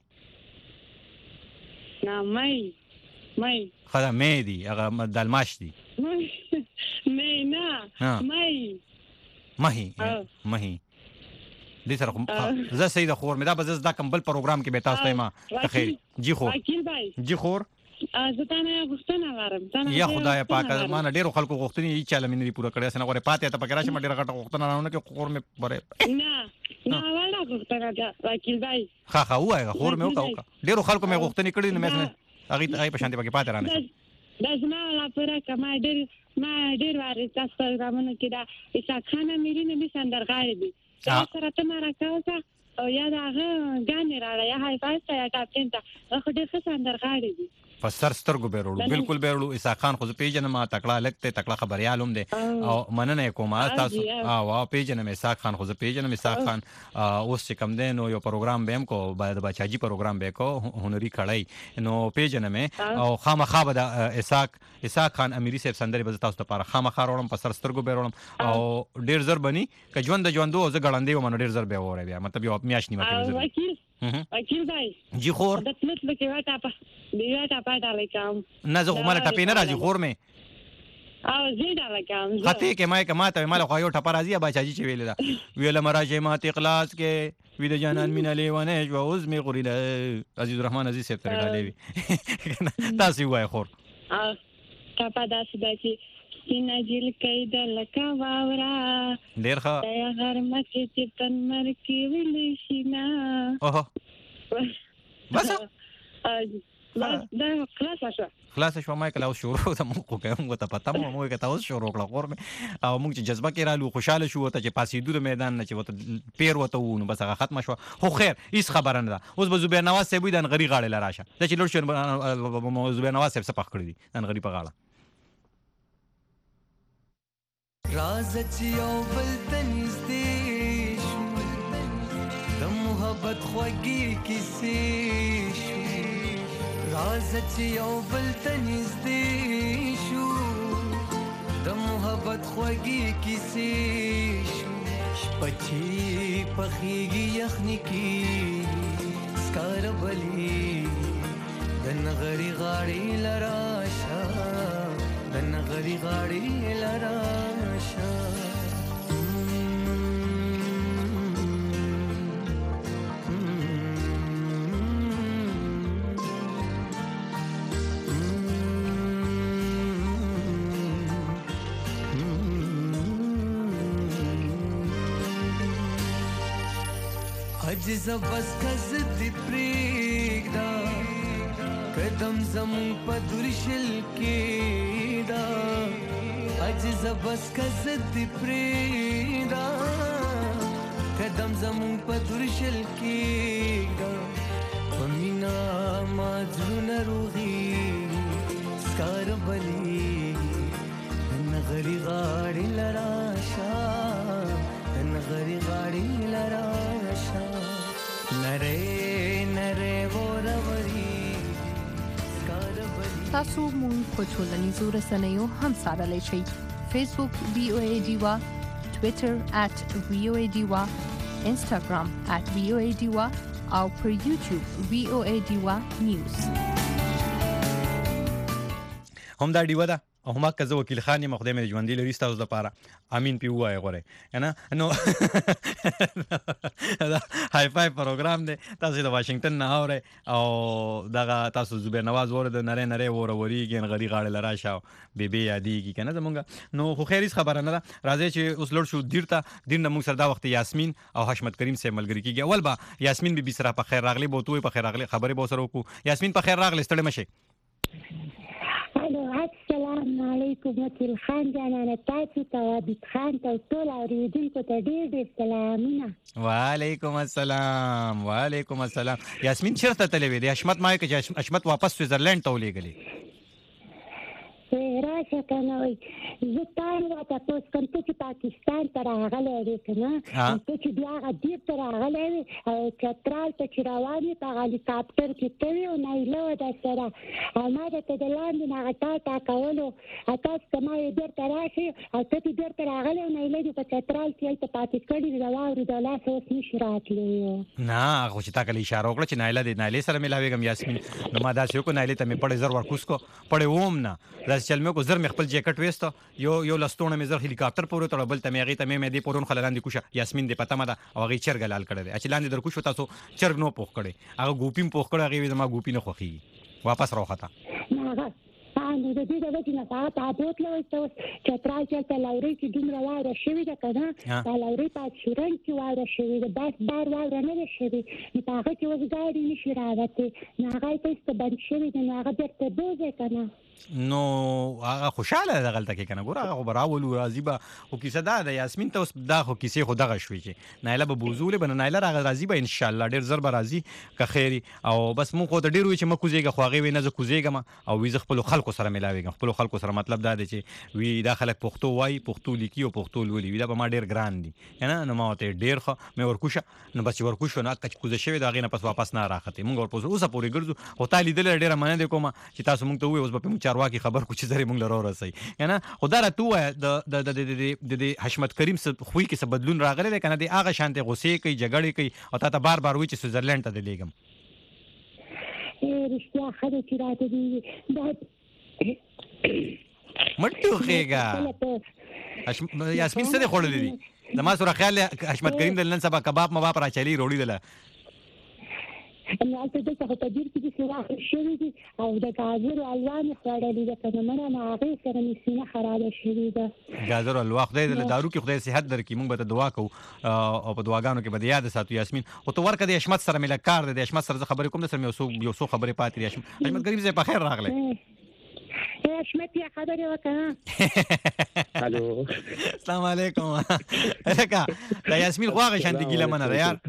نه مای مای خدا مې دي هغه دلماش دي مې نه مای مهي مهي دې سره زه سید خور مې دا بز دا کمبل پروګرام کې به تاسو ته ما خیر جی خور جی خور زه تا نه غوښتنه لرم یا خدای پاک ما نه ډیرو خلکو غوښتنې یې چاله مې نه پوره کړې سن غوړې پاتې ته پکې راشم ډیره غټه غوښتنه راونه کې خور مې بره نه نه ولا غوښتنه دا وکیل بای خا خا وای خور مې وکړه ډیرو خلکو مې غوښتنې کړې نو مې هغه هغه په شانتي پکې پاتې رانه دا زما لا پره کما ډیر ما ډیر واره تاسو پروګرامونه کې دا اسا خانه مې نه به سندرغاړي دي سره ته ما راکاوه او یا دا غانې راړه یا هاي فاست یا کاپټن ته خو ډیر ښه سندرغاړي دي په سر سترګو بیرولو بالکل بیرولو اسحاق خان خو پیژنم تکړه لګته تکړه خبريال هم دي او مننه کوم تاسو او پیژنم اسحاق خان خو پیژنم اسحاق خان اوس چې کم دین یو پروګرام بهم کو بعد بچاجي پروګرام به کو هنري کړای نو پیژنم او خامخا به اسحاق اسحاق خان اميري صاحب سندري به تاسو ته خامخا وروم په سر سترګو بیرولم او ډیر زر بني ک ژوند د ژوندو ز غړندې و منو ډیر زر به وره بیا مطلب یو میاش نیمه کوي وکیل وکیل بای جی خور د تلت لکه واټه په دی واټه پاتہ لیکم نه زه کومه ټپې نه راځي خور مې او زیاده لګم خطې کې ما کې ماته مال خو یو ټپه راځي باچاجي چې ویل دا ویل مراجه ماته اخلاص کې وی د جانان مینا لیوانه جو اوس می غوریدا عزیز الرحمن عزیز سیف تر غالي تاسو وای خور ا ټپه داسې داسې سینا جیل کې د لکا واورا ډیر ښه یا هر مکه چې تن مر کې ویل شینا اوه بس دا خلاص شو خلاص شو ما کله شروع ته مو کوم ته پته مو مو کې تاسو شروع کړه خور مې او موږ چې جذبه کې رالو خوشاله شو ته چې پاسې دور میدان نه چې وته پیر وته ونه بس هغه ختم شو خو خیر هیڅ خبره نه ده اوس به زبیر نواز صاحب دن غری غاړه لراشه د چې لور شو زبیر نواز صاحب صفخ کړی دي دن غری په غاړه راز چې یو بل تنیز دی شو د محبت خوږی کیسې شو راز چې یو بل تنیز دی شو د محبت خوږی کیسې شو شپچی پخېږي یخني کې سکار بلی د نغری غاړې لراشه د نغری غاړې لراشه عجز بس کز دی پریگدا قدم زمون پا درشل کی دا عجز بس کز دی پریگدا قدم زمون پا درشل کی دا پمینا ماجرون روغی سکار بلی نغری غاڑی لراشا نغری غاڑی لراشا نره نره وروري تاسو مون په ټولنیزو رسنیو هم سره لشي فیسبوک وی او ای دیوا ټوئیټر at وی او ای دیوا انستګرام at وی او ای دیوا او پر یوټیوب وی او ای دیوا نیوز هم دا دیوا دا او ما که زه وکیل خان یم خدای مې ژوندۍ لري ستاسو لپاره امین پی وایي غوره نه نو دا های فای پروګرام دی تاسو د واشنگټن نه اورئ او دغه تاسو زبیر نواز وره د نری نری وروریږي غری غاړه لراشه بیبي یادېږي کنه زمونږ نو خو خیر هیڅ خبره نه ده راځي چې اوس لړ شو دیر ته دیر نه موږ سره دا وخت یاسمین او حشمت کریم سره ملګری کیږي اول با یاسمین بي بي سره په خیر راغلی بوتوي په خیر راغلی خبرې به سره وکړو یاسمین په خیر راغلی ستړي مشه السلام علیکم وکیل خان جانانه تاسو ته عابد خان ته ټول اوریدونکو ته ډېر ډېر سلامونه وعلیکم السلام وعلیکم السلام یاسمین چیرته تللی وې د حشمت ما کې حشمت واپس سویزرلند ته ولېږلی راشه کنه وای زه تان راته تاسو کوم چې پاکستان ته راغلی دی کنه ته چې بیا هغه دیر ته راغلی وي او چترال ته چې روان وي په هلیکاپټر کې ته وي او نایله وه درسره او ما درته د لاندې نه هغه تا تا کولو او تاسو ته ما ویې بېرته راشئ او ته چې بېرته راغلی او نایله دې په چترال کې هلته پاتې کړي د واورې د لاسه اوس نشي راتلی نه خو چې تا کله اشاره وکړه چې نایله دی نایلې سره ملاوېږم یاسمین نو ما داسې وکړو نایلې ته مې پړې زر ورکوس کو پړې وم نه داسې چل مې کو زر مې خپل جیکټ وېسته یو یو لستونه مې زر هلیکاپټر پورې تړه بل ته مې هغې ته مې مې دې پورون خله لاندې کوشه یاسمین دې پته مه ده او هغې چرګ لال کړی دی چې لاندې در کوشو تاسو چرګ نو پوخ کړی هغه ګوپي م پوخ کړی هغې وې زما ګوپي نه خوښېږي واپس راوخته نو د دې د وجې نه هغه ته بوتله وایي ته اوس چترال چې هلته لورۍ کې دومره واوره شوې ده که نه دا لورۍ په شورنګ کې واوره شوې ده بس بار واوره نه ده شوې نو په هغه کې اوس ګاډي نشي راوتې نو هغه یې ته بند شوې ده نو هغه بېرته بوځی که نه نو هغه خوشاله ده دغلته کې کنه ګوره هغه خو به راولو راځي به خو کیسه دا ده یاسمین ته اوس دا خو کیسې خو دغه شوې چې نایله به بوزولې به نو نایله راغه راځي به انشاءالله ډېر زر به راځي که خیري او بس مونږ خو ته ډېر وایي چې مه کوزېږه خو هغې وایي نه زه کوزېږم او وي زه خپلو خلکو سره ملاوېږم خپلو خلکو سره مطلب دا دی چې وي دا خلک پښتو وایي پښتو لیکي او پښتو لولي وي دا به ما ډېر ګران دي نه نو ما ورته ډېر ښه مې ورکوشه نو بس چې ورکوشو نو هکه چې کوزه شوې د هغې نه پس واپس نه راختې مونږ ورپسې اوسه پورې ګرځو خو تا لیدلی ډېره مننه کوم چې تاسو مونږ ته ووایي اوس به پې مونږ چارواکي خبر کړو چې زر یې مونږ له راورسئ کنه خو دا راته ووایه د حشمت کریم څه خوی کې څه بدلون راغلی دی که نه دی هغه شانتې غوسې کوي جګړې کوي او تا ته بار بار وایي چې سویزرلینډ ته دې لېږم رښتیا ښه دی چې راته دې مټو خېګا یاسمین څه دې خوړلې دي زما سره خیال حشمت کریم د نن سبا کباب مباب را چلی روړی دله نو البته د څه په دیر کې د سوا شوی دي او د گازر الوان خوړلې ده کنه منه ما هغه سره مې سینه خراب شوی ده گازر الوا خدای دې دارو کې خدای صحت درکې مونږ به ته دعا کوو او په دعاګانو کې به یاد ساتو یاسمین او تو ورکه د حشمت سره مې لکار د حشمت سره خبرې کوم د سره یو سو یو سو خبرې پاتې حشمت حشمت کریم زه په خیر راغله حشمت یا خبرې وکړه الو السلام علیکم الکا دا یاسمین خواغه شانتي ګیله منه ده یار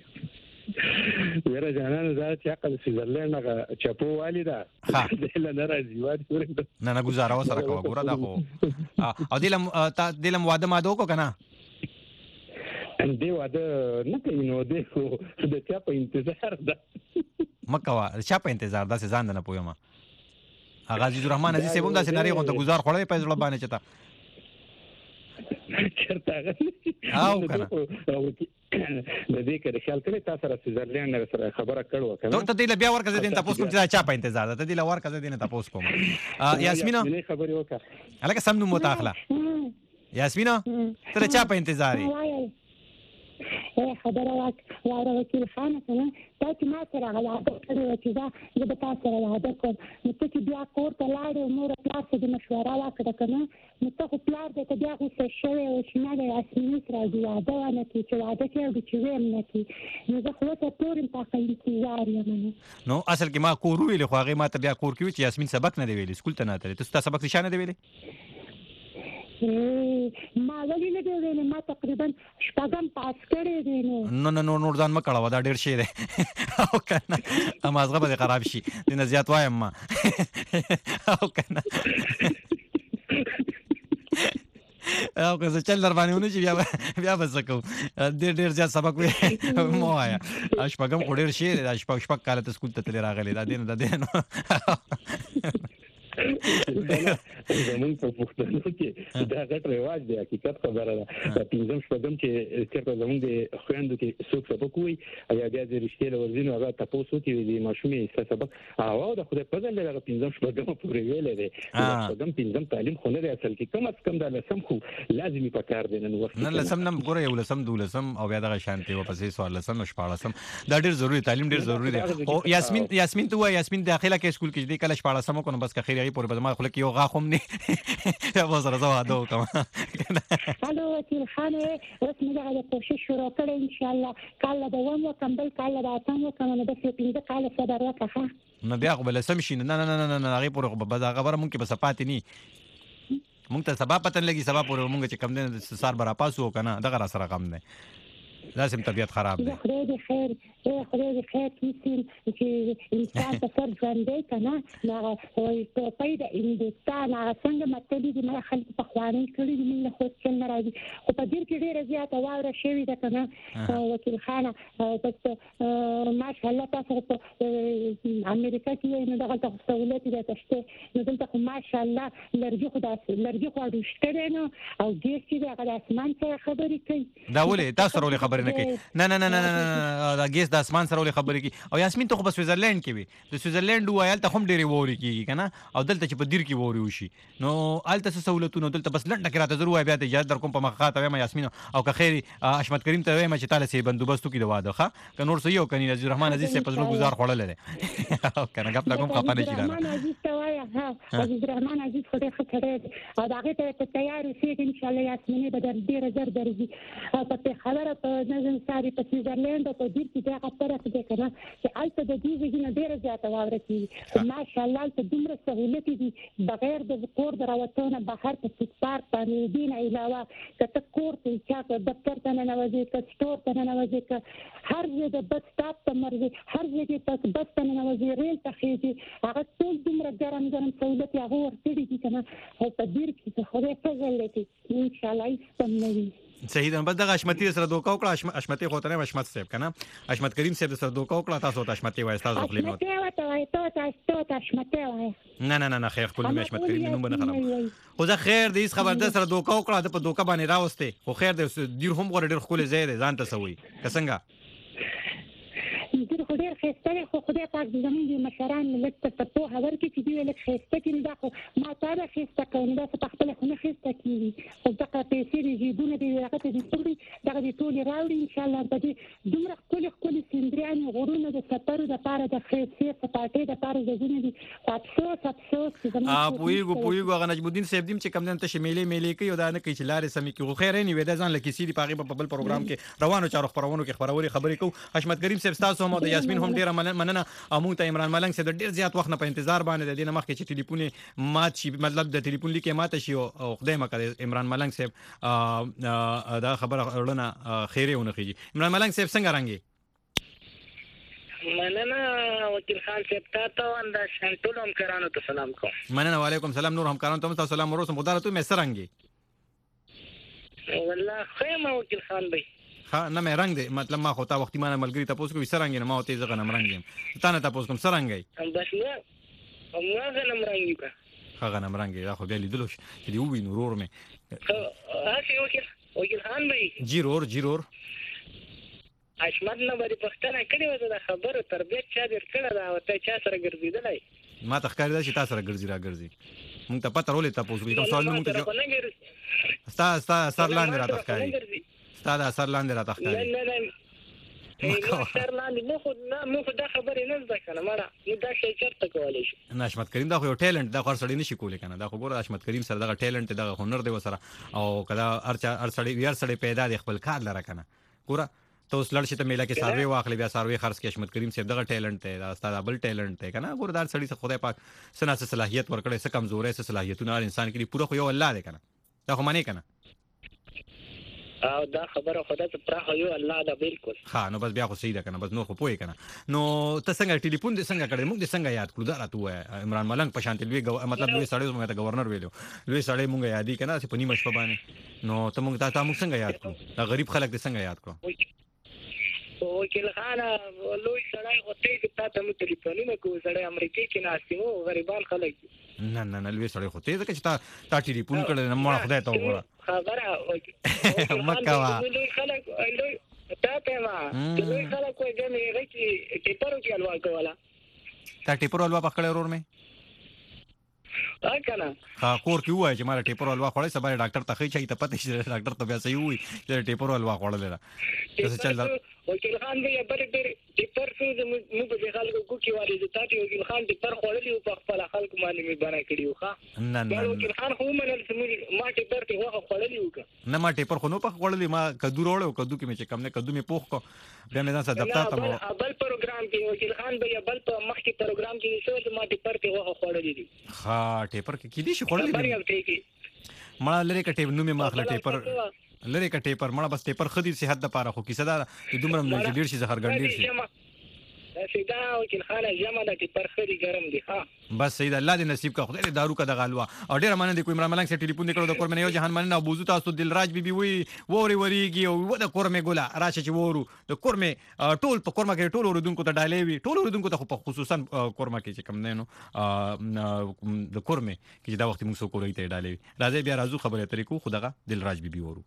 ورا جانان دا چې عقل سویزرلند هغه چپو والی دا دله نه راځي وادي ورته نه نه گزاره وسره کوه ګوره دا خو او دلم تا دلم واده ما دوکو کنه ان دی واده نه کوي نو دی خو د چا په انتظار ده مکوا چا په انتظار دا ځان نه پوهه هغه عزیز الرحمن عزیز سیبم دا سيناري غونډه گزار خړې په ځړ باندې چتا چرته او کنه د دې کې خیال کړی تاسو سره سویزرلند سره خبره کړو کنه ته دې بیا ورکه دې ته پوسټ کوم چې چا په انتظار ده ته دې ورکه دې ته پوسټ کوم یاسمینا خبرې وکړه الکه سم نو متاخله یاسمینا ته چا په انتظار یې خبره واره وکیل خانه کنه تا چې ما سره غلاده کړې و چې دا زه به تاسو سره واده کوم نو ته چې بیا کور ته لاړې مور پلار ته د مشوره وکړه کنه نو ته خو پلار دې ته بیا غوسه شوی او چې نه د یاسمین سره دې واده ونه کړي چې واده کوي او چې ویم نه کړي نو زه خو ورته پورې په انتظار یم نو اصل کې ما کور ویلې خو هغې ما ته بیا کور کې وي چې یاسمین سبق نه دی ویلی سکول ته نه تللی تاسو ته سبق نشانه دی ویلی ما ولې نه دی ویلې ما تقریبا شپږم پاس کړی دی نو نو نو نور ځان مه کړه دا ډېر شی دی او که نه مازغه به دې خراب شي دې نه زیات وایم ما او که نه او که زه چل در باندې ونه شي بیا بیا به څه کوم ډېر ډېر زیات سبق وی مه وایه شپږم خو ډېر شی دی دا شپږ شپږ کاله ته سکول ته تللی راغلی دا دې نه دا دې نه زمونږ په پښتنو کې دا غټ رواج دی حقیقت خبره ده پنځم شپږم چې چېرته زمونږ د خویندو کې څوک سبق وایي یا بیا د رښتیا له ورځینو هغه تپوس وکړي د ماشومې څه سبق او د خدای فضل دی هغه پنځم شپږم پورې ویلی دی شپږم پنځم تعلیم خو نه دی اصل کې کم از کم دا لسم خو لازمي پکار دی نن وخت نه لسم نه ګوره یو لسم دولسم او بیا دغه شانتې ورپسې څوارلسم شپاړسم دا ډېر ضروري تعلیم ډېر ضروري دی او یاسمین یاسمین ته وایه یاسمین داخله کې سکول کې دې کله شپاړسم وکړو نو بس که خیر پورې به زما خوله کې یو غاښ هم نه به سره زه واده وکړم الو وکیل خان اوس مې دغه کوشش شروع کړی انشاءالله کال به اووم وکړم بل کال به اتم وکړم نو داسې پنځه کاله صبر وکړه نو بیا خو به لسم شي نه نه نه نه نه هغې پورې خو به دا خبره مونږ کې به څه پاتې نه مونږ ته سبا پته نه لګي سبا پورې مونږ چې کم دی سار به راپاسو که نه دغه را سره غم دی داسې طبیعت خراب دی خدای دې خیر خدای دې خیر کړي چې انسان ته سر ژوندی که نه نو هغه ټوپۍ د هندوستان هغه څنګه متلي دي ما خلکو پخوانۍ کړي دي موږ له خوست چل نه راځي خو په دیر کې ډېره زیاته واوره شوې ده که نه وکیل خانه بس ماشاءالله تاسو په امریکا کې وایي نو دغلته خو سهولت درته شته نو دلته خو ماشاءالله لرګي خو داسې لرګي خو اډو شته دی نو او ګیس چې دی هغه د اسمان سره خبرې کوي دا ولې تاسو سره ولې خبرې نه کوي نه نه نه نه دا ګیس د اسمان سره ولې خبرې کوي او یاسمین ته خو په سویزرلند کې وي د سویزرلند ووایه هلته هم ډېرې واورې کېږي که نه او دلته چې په دیر کې واورې وشي نو هلته څه سهولتونه دلته بس لنډه کې راته زه ووایه بیا ته اجازت در کوم په مخه ته وایم یاسمین او که خیر حشمت کریم ته وایم چې تاله سې بندوبست وکړي د واده ښه که نور څه یو که نه عزیز الرحمن عزیز صاحب په زړه ګزار خوړلی دی او که نه ګپ لا کوم خفه نه شي رانه عزیز ته وایه ها عزیز الرحمن عزیز خو ډېر ښه سړی دی او د هغې ته ته تیار اوسېږي انشاءالله یاسمینې به در ډېره ژر درځي او په خبره په نظم ساري په سویزرلند او په دیر کې دغه فرق دی که نه چې هلته د دې ځایونه ډېره زیاته واوره کېږي خو ماشاءالله هلته دومره سهولتې دي بغیر د کور د راوتو نه بهر په فوټپارک باندې دې نه علاوه که ته کور ته چا که دفتر ته ننوځې که سټور ته ننوځې که هر ځای د بس سټاپ ته مرځې هر ځای کې بس بس ته ننوځې ریل ته خېږې هغه ټول دومره ګرم ګرم سهولت یې هغه ورکړي دي که نه او په دیر کې د خدای فضل دی انشاءالله هېڅ کم نه وي صحیح ده بس دغه حشمتي سره دوکه وکړه حشمتي خو ته نه حشمت صاحب که نه حشمت کریم صاحب سره دوکه وکړه تاسو ته حشمتي وایي ستاسو خولې نه حشمتي ورته وایي ته ورته حشمتي وایه نه نه نه نه خیر خپل نوم حشمت کریم نوم به نه خراب خو زه خیر د هېڅ خبر ده سره دوکه وکړه ده په دوکه باندې راوستې خو خیر دی دیر هم غوره ډېر ښکلی ځای دی ځان ته څه وایي که څنګه ډېر خو ډېر ښایسته دی خو خدای پاک زموږ مشران لږ ته پوهه ورکړي چې دوی لږ ښایسته کړي. دا خو ما تا دا ښایسته کوي نو داسې په خپله خو نه ښایسته کېږي. خو دغه پیسې دي جیبونه دي هغه ته دي څومري دغه دې ټولې راوړي انشاءالله. په دې دومره ښکلې ښکلې سیندریانې غرونه د سفرو دپاره د ښایستې سپاټۍ دپاره ځایونه دي. خو افسوس افسوس چې زموږ پوهېږو پوهېږو هغه نجم الدین صاحب دي چې کوم دین تشې میلې میلې کوي او دا نه کوي چې لارې سمې کړي. خو خیر یې وې دا ځان له کیسې دي په هغې په بل پروګرام کې روانو چارو خپرونو کې خپرولې خبرې کوو. حشمت کریم صاحب ستاسو هم او د یاسمین هم ډېره مننه. او موږ ته عمران ملنګ صاحب د ډېر زیات وخت نه په انتظار باندې د دې نه مخکې چې ټلیفون یې مات شي مطلب د ټلیفون لیک یې ماته شي او خدای مه کړي عمران ملنګ صاحب دا خبره اړونه خیرې ونه خېږي. عمران ملنګ صاحب څنګه رنګې؟ مننه وکیل خان صاحب تا ته او انداز ټول همکارانو ته سلام کوم. مننه وعلیکم سلام نور همکارانو ته هم تاسو سلام وروسم. خدا راته مې څه رنګې؟ والله ښه یم وکیل خان بھائی. ها نه مې رنګ دی مطلب ما خو تا وختي ما نه ملګري تپوس کوي څه رنګ یې ما ورته زه غنم رنګ یم تا نه تپوس کوم څه رنګ یې؟ بس ما ما غنم رنګ یو که ښه غنم رنګ یې دا خو بیا لیدلو چې دې ووینو ورور مې. هسې وکیل وکیل خان بھائی جی رور جی رور حشمت نه به دې پوښتنه کړې وه د خبرو تربیت چا ډېر کړې ده او ته چا سره ګرځېدلی؟ ما ته ښکارېده چې تا سره ګرځي را ګرځي. موږ ته پته ولې تپوس کوي کوم سوالونه موږ ته ستا ستا سر لاندې راته ښکاري ستا دا سر لاندې راته ښکاري. نه نه نه سر لاندې مو خو نه مو خو دا خبرې نه زده که نه مړه نو دا شی چېرته کولی شو؟ نه حشمت کریم دا خو یو ټیلنټ دا خو هر سړی نه شي کولی که نه. دا خو ګوره حشمت کریم سره دغه ټیلنټ دی دغه هنر دی ورسره او که دا هر چا هر سړی هر سړی پیدا دی خپل کار لره که نه. ګوره ته اوس لړ شي ته میله کې سروې واخلې بیا سروې خرڅ کړي. حشمت کریم صاحب دغه ټیلنټ دی دا ستا دا بل ټیلنټ دی که نه. ګوره دا هر سړي څه خدای پاک څه نه څه صلاحیت ورکړی څه کمزورۍ څه صلاحیتونه هر انسان کې دي پوره خو یو الله دی که نه. دا خو منې که نه؟ او دا خبره خو داسې پراخه یو الله ده بالکل. ښه نو بس بیا خو صحیح ده که نه بس نور خو پوهې که نه. نو ته څنګه ټلیفون دې څنګه کړی موږ دې څنګه یاد کړو دا راته ووایه. عمران ملنګ په شانتې لوی مطلب لوی سړی موږ ته گورنر ویلو لوی سړی موږ یادې که نه داسې په نیمه شپه باندې نو ته موږ تا موږ څنګه یاد کړو دا غریب خلک دې څنګه یاد کړو؟ وکیل خانه لوی سړی خو ته دې تا ته موږ ټلیفونونه کوو سړی امریکې کې ناست وو غریبان خلک دي. نه نه نه لوی سړی خو ته ځکه چې تا تا ټلیفون کړی نه مړه خدای ته وګوره خبره مه کوه لوی خلک لوی تا ته ما لوی خلک وایي بیا مې هغه کې ټیپرو کې حلوا کوله. تا ټیپر حلوا پخ کړی ورور مې؟ ها که نه ها کور کې ووایه چې ما ټیپر حلوا خوړی سبا یې ډاکټر ته ښایي چې ته پته شي ډاکټر ته بیا صحیح ووایي چې ټیپر حلوا خوړلې ده. داسې چل وکیل خان بھائی بلې ډېر ټیپر څه موږ د خلکو کوکې والې د تا ته وکیل خان ټیپر خوړلي وو په خپله خلکو باندې مې بنا کړي وو. ښه نه نه وکیل خان خو ومنل چې موږ ما ټیپر کې غوښه خوړلي وو که نه ما ټیپر خو نو پخ خوړلي ما کدو راوړی و کدو کې مې چې کم نه کدو مې پوخ کړو بیا مې ځان سره دفتر ته مو بل پروګرام کې وکیل خان بھئی بل په مخکې پروګرام کې څه ما ټیپر کې غوښه خوړلي دي. ها ټیپر کې کېدای شي خوړلي دي ما لرې که ټیپ نوم یې ما اخله ټیپر لرې که ټیپر مړه بس ټیپر ښه دي صحت دپاره خو کیسه دا ده چې دومره هم چې ډېر شي زهرګن ډېر شي. داسې دا وکیل خانه ژمه ده ټیپر ښه دي ګرم دي. ښه بس صحیح ده الله دې نصیب کړه خدای دې دارو که دغه حلوا او ډېره مننه دې کوم عمران ملنګ صاحب ټلیفون دې کړو د کور مې یو جهان مننه او بوزو تاسو دلراج بیبي وایي وورې ورېږي او و د کور مې ګله راشه چې وورو د کور مې ټول په کورمه کې ټول اورېدونکو ته ډالۍ وي ټول اورېدونکو ته خو په خصوصا کورمه کې چې کوم دی نو د کور مې کې چې دا وخت موږ څوک اورئ ته یې ډالۍ وي. راځئ بیا راځو خبرې اترې کوو خو دغه دلراج بیبي وورو.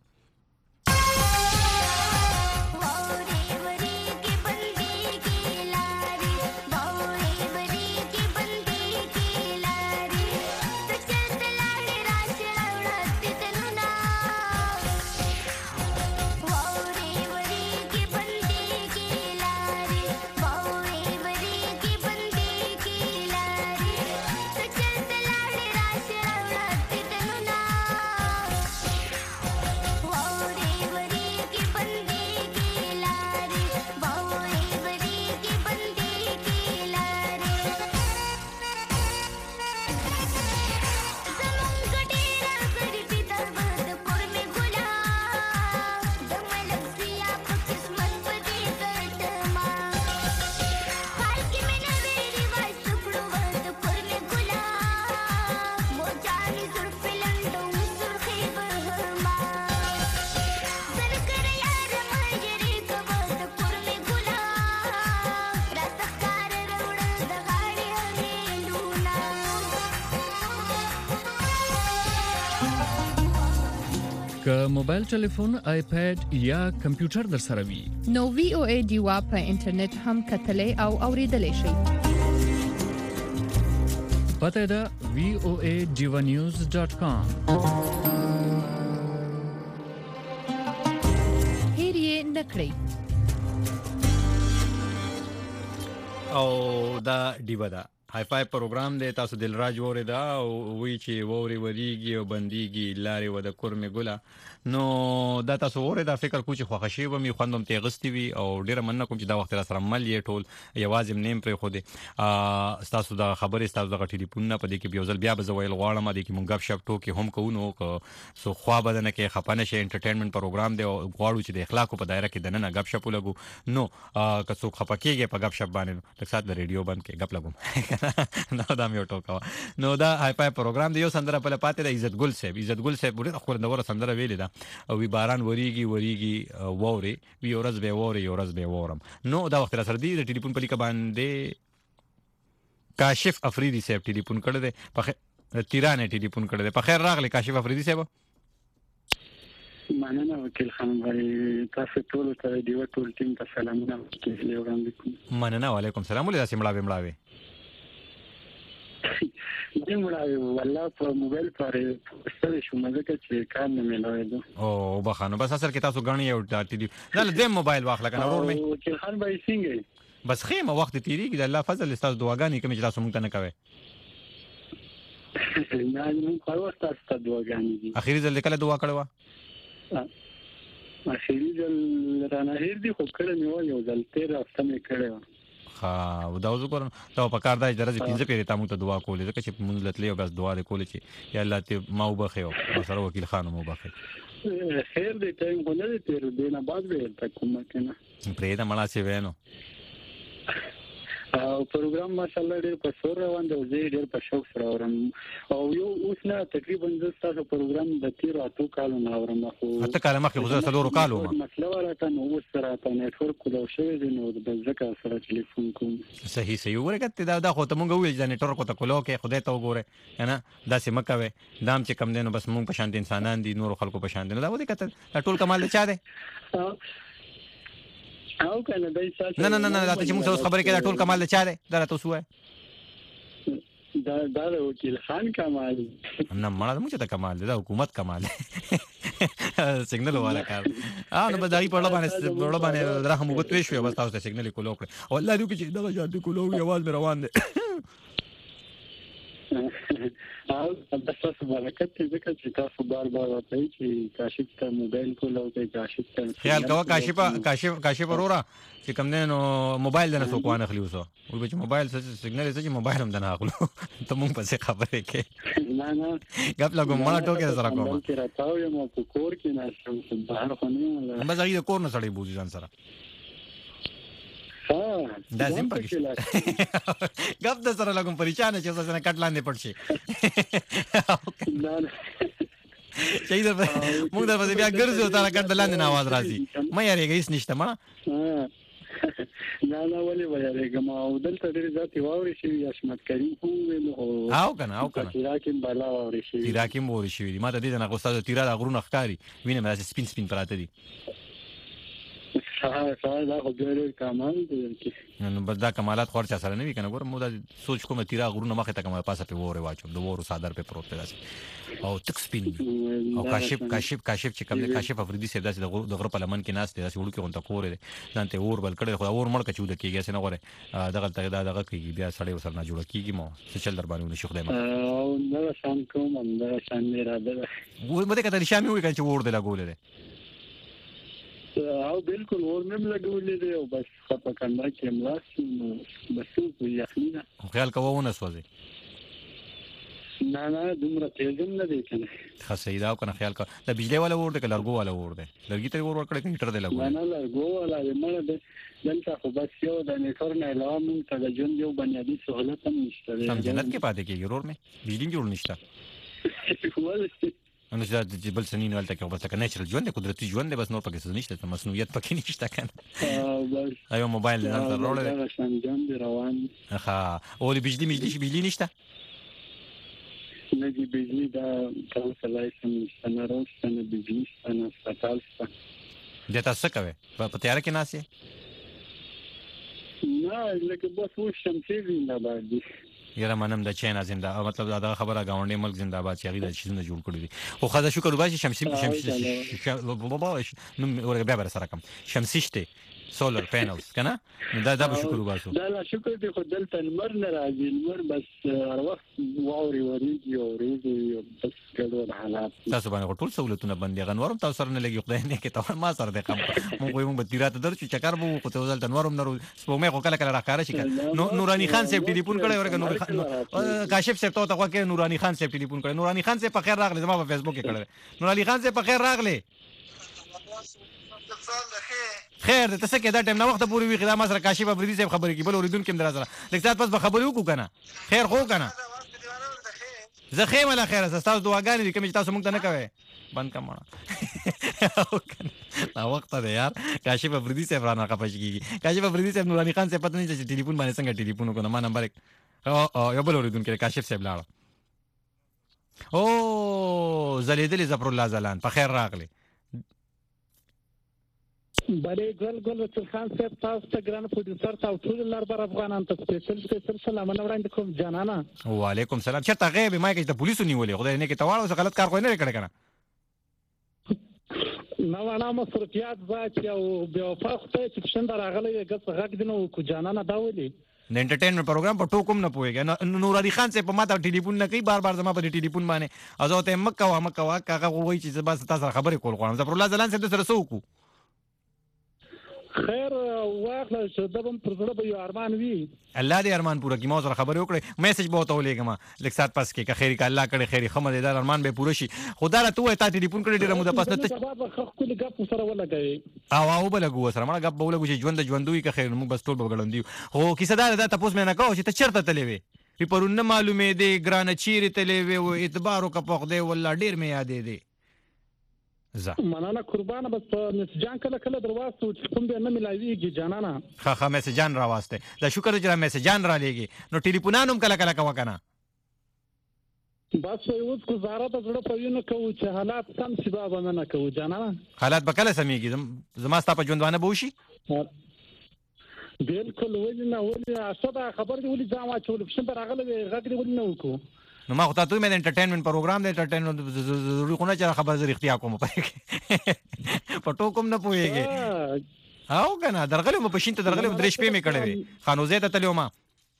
که موبایل ټلیفون آیپاد یا کمپیوټر در سره وي نو وی او ای ډیوا په انټرنیټ هم کتلې او اوریدلې شئ. پته ده وی او ای ډیوا نیوز ډاټ کام. هیر یې نکړئ. او دا ډیوا ده های فای پروګرام دی، تاسو دلراج وره دا او وی چې ووري وریږي او بنديږي لارې و د کورمه ګله. نو دا تاسو وره دا فکر کوم چې خوښ شي و می خوندم تیغستی وي او ډیره مننه کوم چې دا وخت را سره مل یې ټول یوازې نیم پر خو دي. تاسو دا خبره تاسو د ټلیفون نه پدې کې بیا ځل بیا بزویل غواړم دې کې مونږ غب شپ ټوکی هم کوو سو خو بدنه کې خپانه شي انټرټینمنت پروګرام دی او غواړو چې د اخلاق په دایره کې دنه غب شپ لګو. نو که څوک خپکیږي په غب شپ باندې تک سات د ریډیو بند کې غب لګوم نو دا مې ټوکا. نو دا های فای پروګرام دی، یو سندره په پاتې د عزت ګل صاحب عزت ګل صاحب ډېر خو د ور سندره ویلې ده او وی باران وریږي وریږي ووري وی ورځ به ووري ورځ به وورم. نو دا وخت را سره دی د ټلیفون په لیک باندې کاشف افریدی صاحب ټلیفون کړی دی، په تیرانه ټلیفون کړی دی. په خیر راغلی کاشف افریدی صاحب. مننه وکیل خان غری تاسو ټول ته دیو ټول ټیم ته سلامونه وکړم. مننه وعلیکم سلام. ولې تاسو مړاوي مړاوي دې مړاوي والله په موبایل پاره ستړي شو مګر چې کار نه ملوي دو. او بخانو بس اصل کې تاسو غنی یو ټی نه دې موبایل واخله کنه ورور مې وکیل خان به څنګه بس خیمه وخت تیریږي د الله فضل استاد دعاګانې کوم چې تاسو مونږ ته نه کوي. نه نو خو تاسو ته دعاګانې دي. اخیری ځل کله دعا کړو؟ اخیری ځل رانه هیر دی خو کړه مې و یو ځل تیر هفته مې کړو. ها دا وځو کوم ته په کار دای درځي پنځه پیری تاسو ته دعا کولې ځکه چې مونږ لتلې او بس دعا دې کولې چې یا الله ته ما وبخي او سره وکیل خان مو وبخي. خیر دې ټایم خو نه دې تیر دې نه بعد به تکوم کنه پرې دا مړه سی وینو او پروګرام ماشاءالله ډېر په سور روان دی او زه ډېر په شوق سره اورم او یو اوس نه تقریبا د تاسو پروګرام د تیر اتو کالو نه اورم. خو اته کال مخکې غوښه سلورو کالو ما مسله وراته نو اوس سره په نتورک کولاو شوی دی نو د ځکه سره ټلیفون کوم. صحیح صحیح ورګه دا دا خو ته مونږ ویل چې نتورک ته کولاو کې خدای ته وګوره کنه دا سم کوي دام چې کم دینو بس مونږ په شان دي انسانان دي نور خلکو په شان دي دا ودی کته ټول کمال چا دی او کنه دای ساتي نه نه نه نه دا چې موږ اوس خبرې کړه ټول کمال له چاره دا تاسو وای دا دا وکیل خان کمال نه مړه موږ ته کمال دا حکومت کمال سیګنل والا کار اه نو بدایي په لبانه په لبانه درهم وګتوي شو بس تاسو سیګنل کولو کړ او الله دې چې دا جادو کولو یواز مې روان دي او تاسو برکت دې ځکه چې تاسو بار بار وایي چې کاشف ته موبایل کولو کې کاشف ته خیال کوا کاشف کاشف کاشف ورورا چې کوم نه نو موبایل نه سو کوانه خلیو سو او به موبایل سیګنل چې موبایل هم نه اخلو ته مونږ په څه خبره کې نه نه غپ لګو ما ټوکې سره کوم چې راځو یم په کور کې نه شم بهر خو نه بس هغه کور نه سړی بوزي ځان سره دا زم پکې غب د سره لګم پریشان چې څه نه کټ لاندې پړ شي نه چې دا موږ د بیا ګرځو تا کټ لاندې نه आवाज راځي مې یاري هیڅ نشته ما نه نه ولې وایي ګما او دلته ډېر ذاتي واوري شي یا شمت کریم خو نو او کنه او کنه تیراکیم بالا واوري شي تیراکیم واوري شي ما ته دې نه غوستاد تیرا د غرونه ښکاری وینم راځي سپین سپین پراته دي ها ها دا خو ډېر کمال دي نو بس دا کمالات خور چا سره نه وی کنه ګور مو دا سوچ کوم تیرا غرونه مخه ته کومه پاسه په وره واچو د وره صادر په پروت دی او تک سپین او کاشف کاشف کاشف چې کوم کاشف افریدی سره داسې د غره په لمن کې ناس دي داسې وړو کې غونټه کور دي ځانته اور بل کړي خو اور مړ کچو د کېږي سره غره دغه دغه دغه کېږي بیا سړی وسره نه جوړ کېږي مو څه چل در باندې نشو خدای ما او نه شام کوم نه شام نه را ده وو مده کته شامي وي کنه اور دی لګولې او بالکل اور نیم لګولې دی او بس خپه کنده کې ملاس بس په یخنینا خیال کوونه سوځي نه نه دومره تیزم نه دی کنه خاصه دا کنه خیال کا د بجلی والا اور دی لرګو والا اور دی لرګي ته اور ورکړه کنټر دی لګول نه نه لرګو والا مړه دی دلته خو بس یو د نیټور نه علاوه مونږ ته د ژوند یو بنیادی سہولت هم نشته سم جنت کې پاتې کېږي ورور مې بجلی جوړ نشته نو چې د بل سنین ولته کې بس کنه نېچرل ژوند قدرتي ژوند بس نور پکې څه نشته مصنوعیت پکې نشته کنه بس ایو موبایل نه راوړل دا شان جام دی روان ها او د بجلی مجلی بجلی نشته نه دي بجلی دا تاسو لایسن سنرو سن بجلی سن سپټال د تاسو کوي په تیار کې ناسي نه لکه بس و شمسي نه باندې یاره منم د چینا زنده مطلب دا خبره غونډې ملک زنده‌باد چې هغه د چیزونه جوړ کړی دي خو خدای شکر وباسي شمسي شمسي نو ورګه بیا بر سره کوم شمسي شته سولر پینلز کنه دا دا به شکر وباسو دا لا شکر دې خو دلته نمر نه راځي نمر بس هر وخت واوري وريږي او وريږي بس ګډوډ حالات تاسو باندې ټول سہولتونه باندې غنورم تاسو سره نه لګي خدای نه کې ته ما سره د قم مونږ یو مونږ تیرات درچو چکر وو خو ته ځل تنورم نه سپومې خو کله کله راکاره شي نو نورانی خان صاحب ټلیفون کړی ورګه نور کاشف صاحب ته خو کې نورانی خان صاحب ټلیفون کړی نورانی خان صاحب په خیر راغلی زما په فیسبوک کې کړی نورانی خان صاحب په خیر راغلی خیر ته څه کې دا ټیم نه وخت پورې وی خدای ما سره کاشف افریدي صاحب خبرې کې بل اوریدونکو هم درازره لکه تاسو پس به خبرې وکړو کنه خیر خو کنه زه خیر مله خیر تاسو دعاګانې دي کوم چې تاسو موږ ته نه کوي بند کما نا وخت دی یار کاشف افریدي صاحب را نه خپش کیږي کاشف افریدي صاحب نورانی خان صاحب پته نه چې ټلیفون باندې څنګه ټلیفون وکړه ما نمبر او یو بل اوریدونکو کاشف صاحب لاړ او زلیدلی زفر الله زلان په خیر راغلی بله ګل ګل وڅل خان صاحب تاسو ته ګران پروډوسر تاسو ټول لار بر افغانان ته سپیشل سپیشل سلام نه وړاندې کوم جانانا وعلیکم سلام چرته غیب ما کې ته پولیسو نیولې خدای نه کې تواړو څه غلط کار کوی نه کړی کنه نو انا مصرفيات ذات او بيوفا خدای چې څنګه راغلی غږ غږ دینو کو جانانا دا ولي د انټرټینمنټ پروګرام په ټوکم نه پويږي نورانی خان صاحب په ما ته ټلیفون نه کوي بار بار زما په ټلیفون باندې ازو ته مکه وا مکه وا کاغه وایي چې بس تاسو خبرې کول غواړم زفر الله زلان صاحب سره سوکو خیر واخله چې دبم پر زړه به یو ارمان وي الله دې ارمان پوره کړي ما سره خبرې وکړې میسج به وته ولېګم لکه سات پاس کې که خیر کې الله کړي خیر خمه دې ارمان به پوره شي خدا را ته تا ټلیفون کړي ډیره موده پس نه ته خپل غپ سره ولګي او او بل غو سره ما غپ بوله چې ژوند ژوندوي که خیر موږ بس ټول بغړندې هو کیسه دا دا تاسو مې نه کوو چې ته چرته تلې وي په پرونه معلومې دې ګران چیرې تلې وي او اعتبار او کپخ دې والله ډیر مې یادې دي زه مننه قربانه بس مسجان کله کله دروازه کوم به نه ملایويږي جانانا ها ها مسجان راواسته دا شکر چې مسجان را لېږي نو ټلیفونانو کله کله کا وکنه بس اوس گزاره د زړه په وینو کوو چې حالات سم شي بابا نه کوو جانانا حالات به کله سميږي زما ستا په ژوندونه بوشي بالکل ولې نه ولې اسدا خبر دی ولې ځما چول څنګه راغله غږ دی ولې نه وکړو نو ما خو تاسو مې انټرټینمنټ پروګرام دی انټرټینمنټ ضروري خو نه چې خبر زه اختیار کوم په ټوکم نه پويږي او کنه درغله مې پښین ته درغله درې شپې مې کړې وي خانوزه ته تلو ما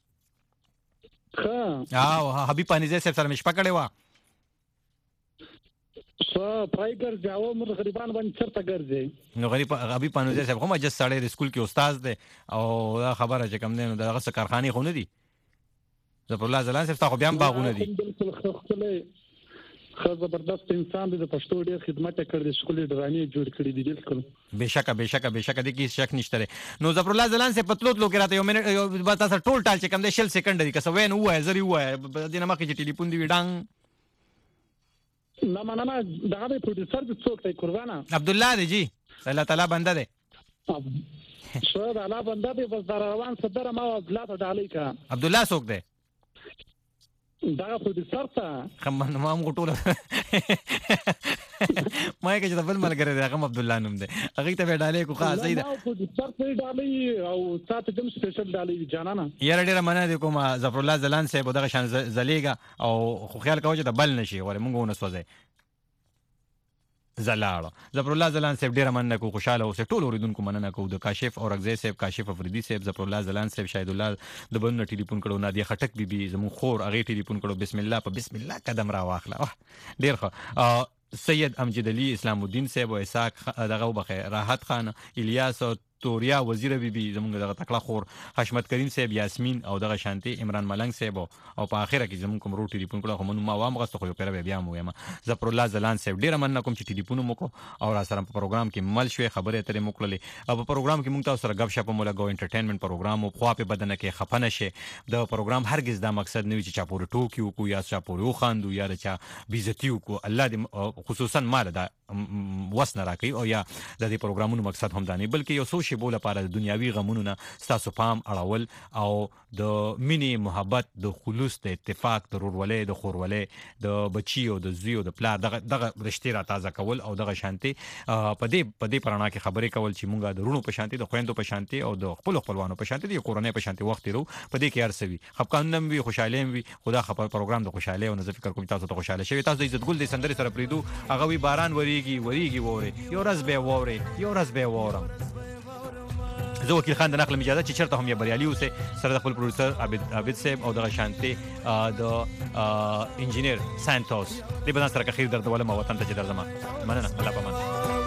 ها او حبيب پانیزه صاحب سره مې شپه کړې و سو پایګر جاو مر غریبان باندې چرته ګرځي نو غریب حبيب پانیزه صاحب هم جس سړی د سکول کې استاد دی او دا خبره چې کوم دی نو دغه څه کارخانه خو نه دي زفر الله زلان صاحب تاسو بیا باغونه دي خو زبردست انسان دی د پښتو ډیر خدمت کړی شکولې ډرامې جوړ کړې دي بالکل بهشکه بهشکه بهشکه د کی شک نشته نو زفر الله زلان صاحب پتلوت لو کراته یو منټ بس تاسو ټول ټال چې کوم د شل سکند دی که سوین وای زری وای د نه مخکې ټلیفون دی وډنګ نه مننه دا به پروډوسر د څوک دی قربانه عبد الله دی جی الله تعالی بنده دی شو دا الله بنده دی بس روان صدر ما عبد الله تعالی کا عبد الله څوک دی دا پروډوسر ته خمن ما هم ټول ما کې چې بل ملګری دی هغه عبد الله نوم دی هغه ته ډالې کو خاص دی دا پروډوسر ته ډالې او تاسو کوم سپیشل ډالې جانانا یاره ډیره مننه دی کوم ظفر الله زلان صاحب دغه شان زلیګا او خو خیال کوو چې د بل نشي غوړې مونږ ونه سوځي زلاړه ظفر الله زلان صاحب ډیره مننه کو خوشاله اوسه ټول اوریدونکو مننه کو د کاشف اورغزی صاحب کاشف افریدي صاحب ظفر الله زلان صاحب شاهد الله د بنو ټلیفون کړو نادیه خټک بیبي زمون خور هغه ټلیفون کړو بسم الله په بسم الله قدم را واخله ډیر ښه سید امجد علي اسلام الدین صاحب او اسحاق دغه وبخه راحت خان الیاس توریا وزیر بیبي زمونږ دغه تکړه خور حشمت کریم صاحب یاسمین او دغه شانتي عمران ملنګ صاحب او په اخره کې زمونږ کوم روټي ټلیفون کړه خو ما وام غوښته خو پیره بیا مو یم ظفر الله زلان صاحب ډیر مننه کوم چې ټلیفون مو کو او را سره په پروګرام کې مل شوي خبره ترې موکللې او په پروګرام کې مونږ تاسو سره غب شپ مو لګو انټرټینمنټ پروګرام او خو په بدن کې خفنه شي د پروګرام هرگز دا مقصد نه وي چې چاپور ټوکیو کو یا چاپور خواندو یا چا بیزتیو کو الله دې خصوصا مال دا وسنه راکې او یا د دې پروګرامونو مقصد هم دا نه بلکې یو څو شیبو لپاره د دنیاوي غمونو نه ستاسو پام اړول او د مینې محبت د خلوص د اتفاق د ورولې د خورولې د بچیو د زیو د پلار دغه دغه رشتې را تازه کول او دغه شانتي په دې په دې پرانا کې خبرې کول چې مونږه د رونو په شانتي د خويندو په شانتي او د خپل خپلوانو په شانتي د کورونې په شانتي وخت ورو په دې کې ارسوي خپکانم وي خوشاله وي خدا خبر پروګرام د خوشاله او نظر فکر کوم تاسو ته خوشاله شوي تاسو د عزت ګل د سندري سره پریدو هغه وی باران وریږي وریږي ووري یو ورځ به ووري یو ورځ به وورم زه وکیل خان د نقل اجازه چې چرته هم یا بریالي اوسه سره د خپل پروډوسر عابد عابد صاحب او د شانتي د انجینیر سانتوس دې بدن سره خیر درته ولما وطن ته چې درځم مننه الله پامان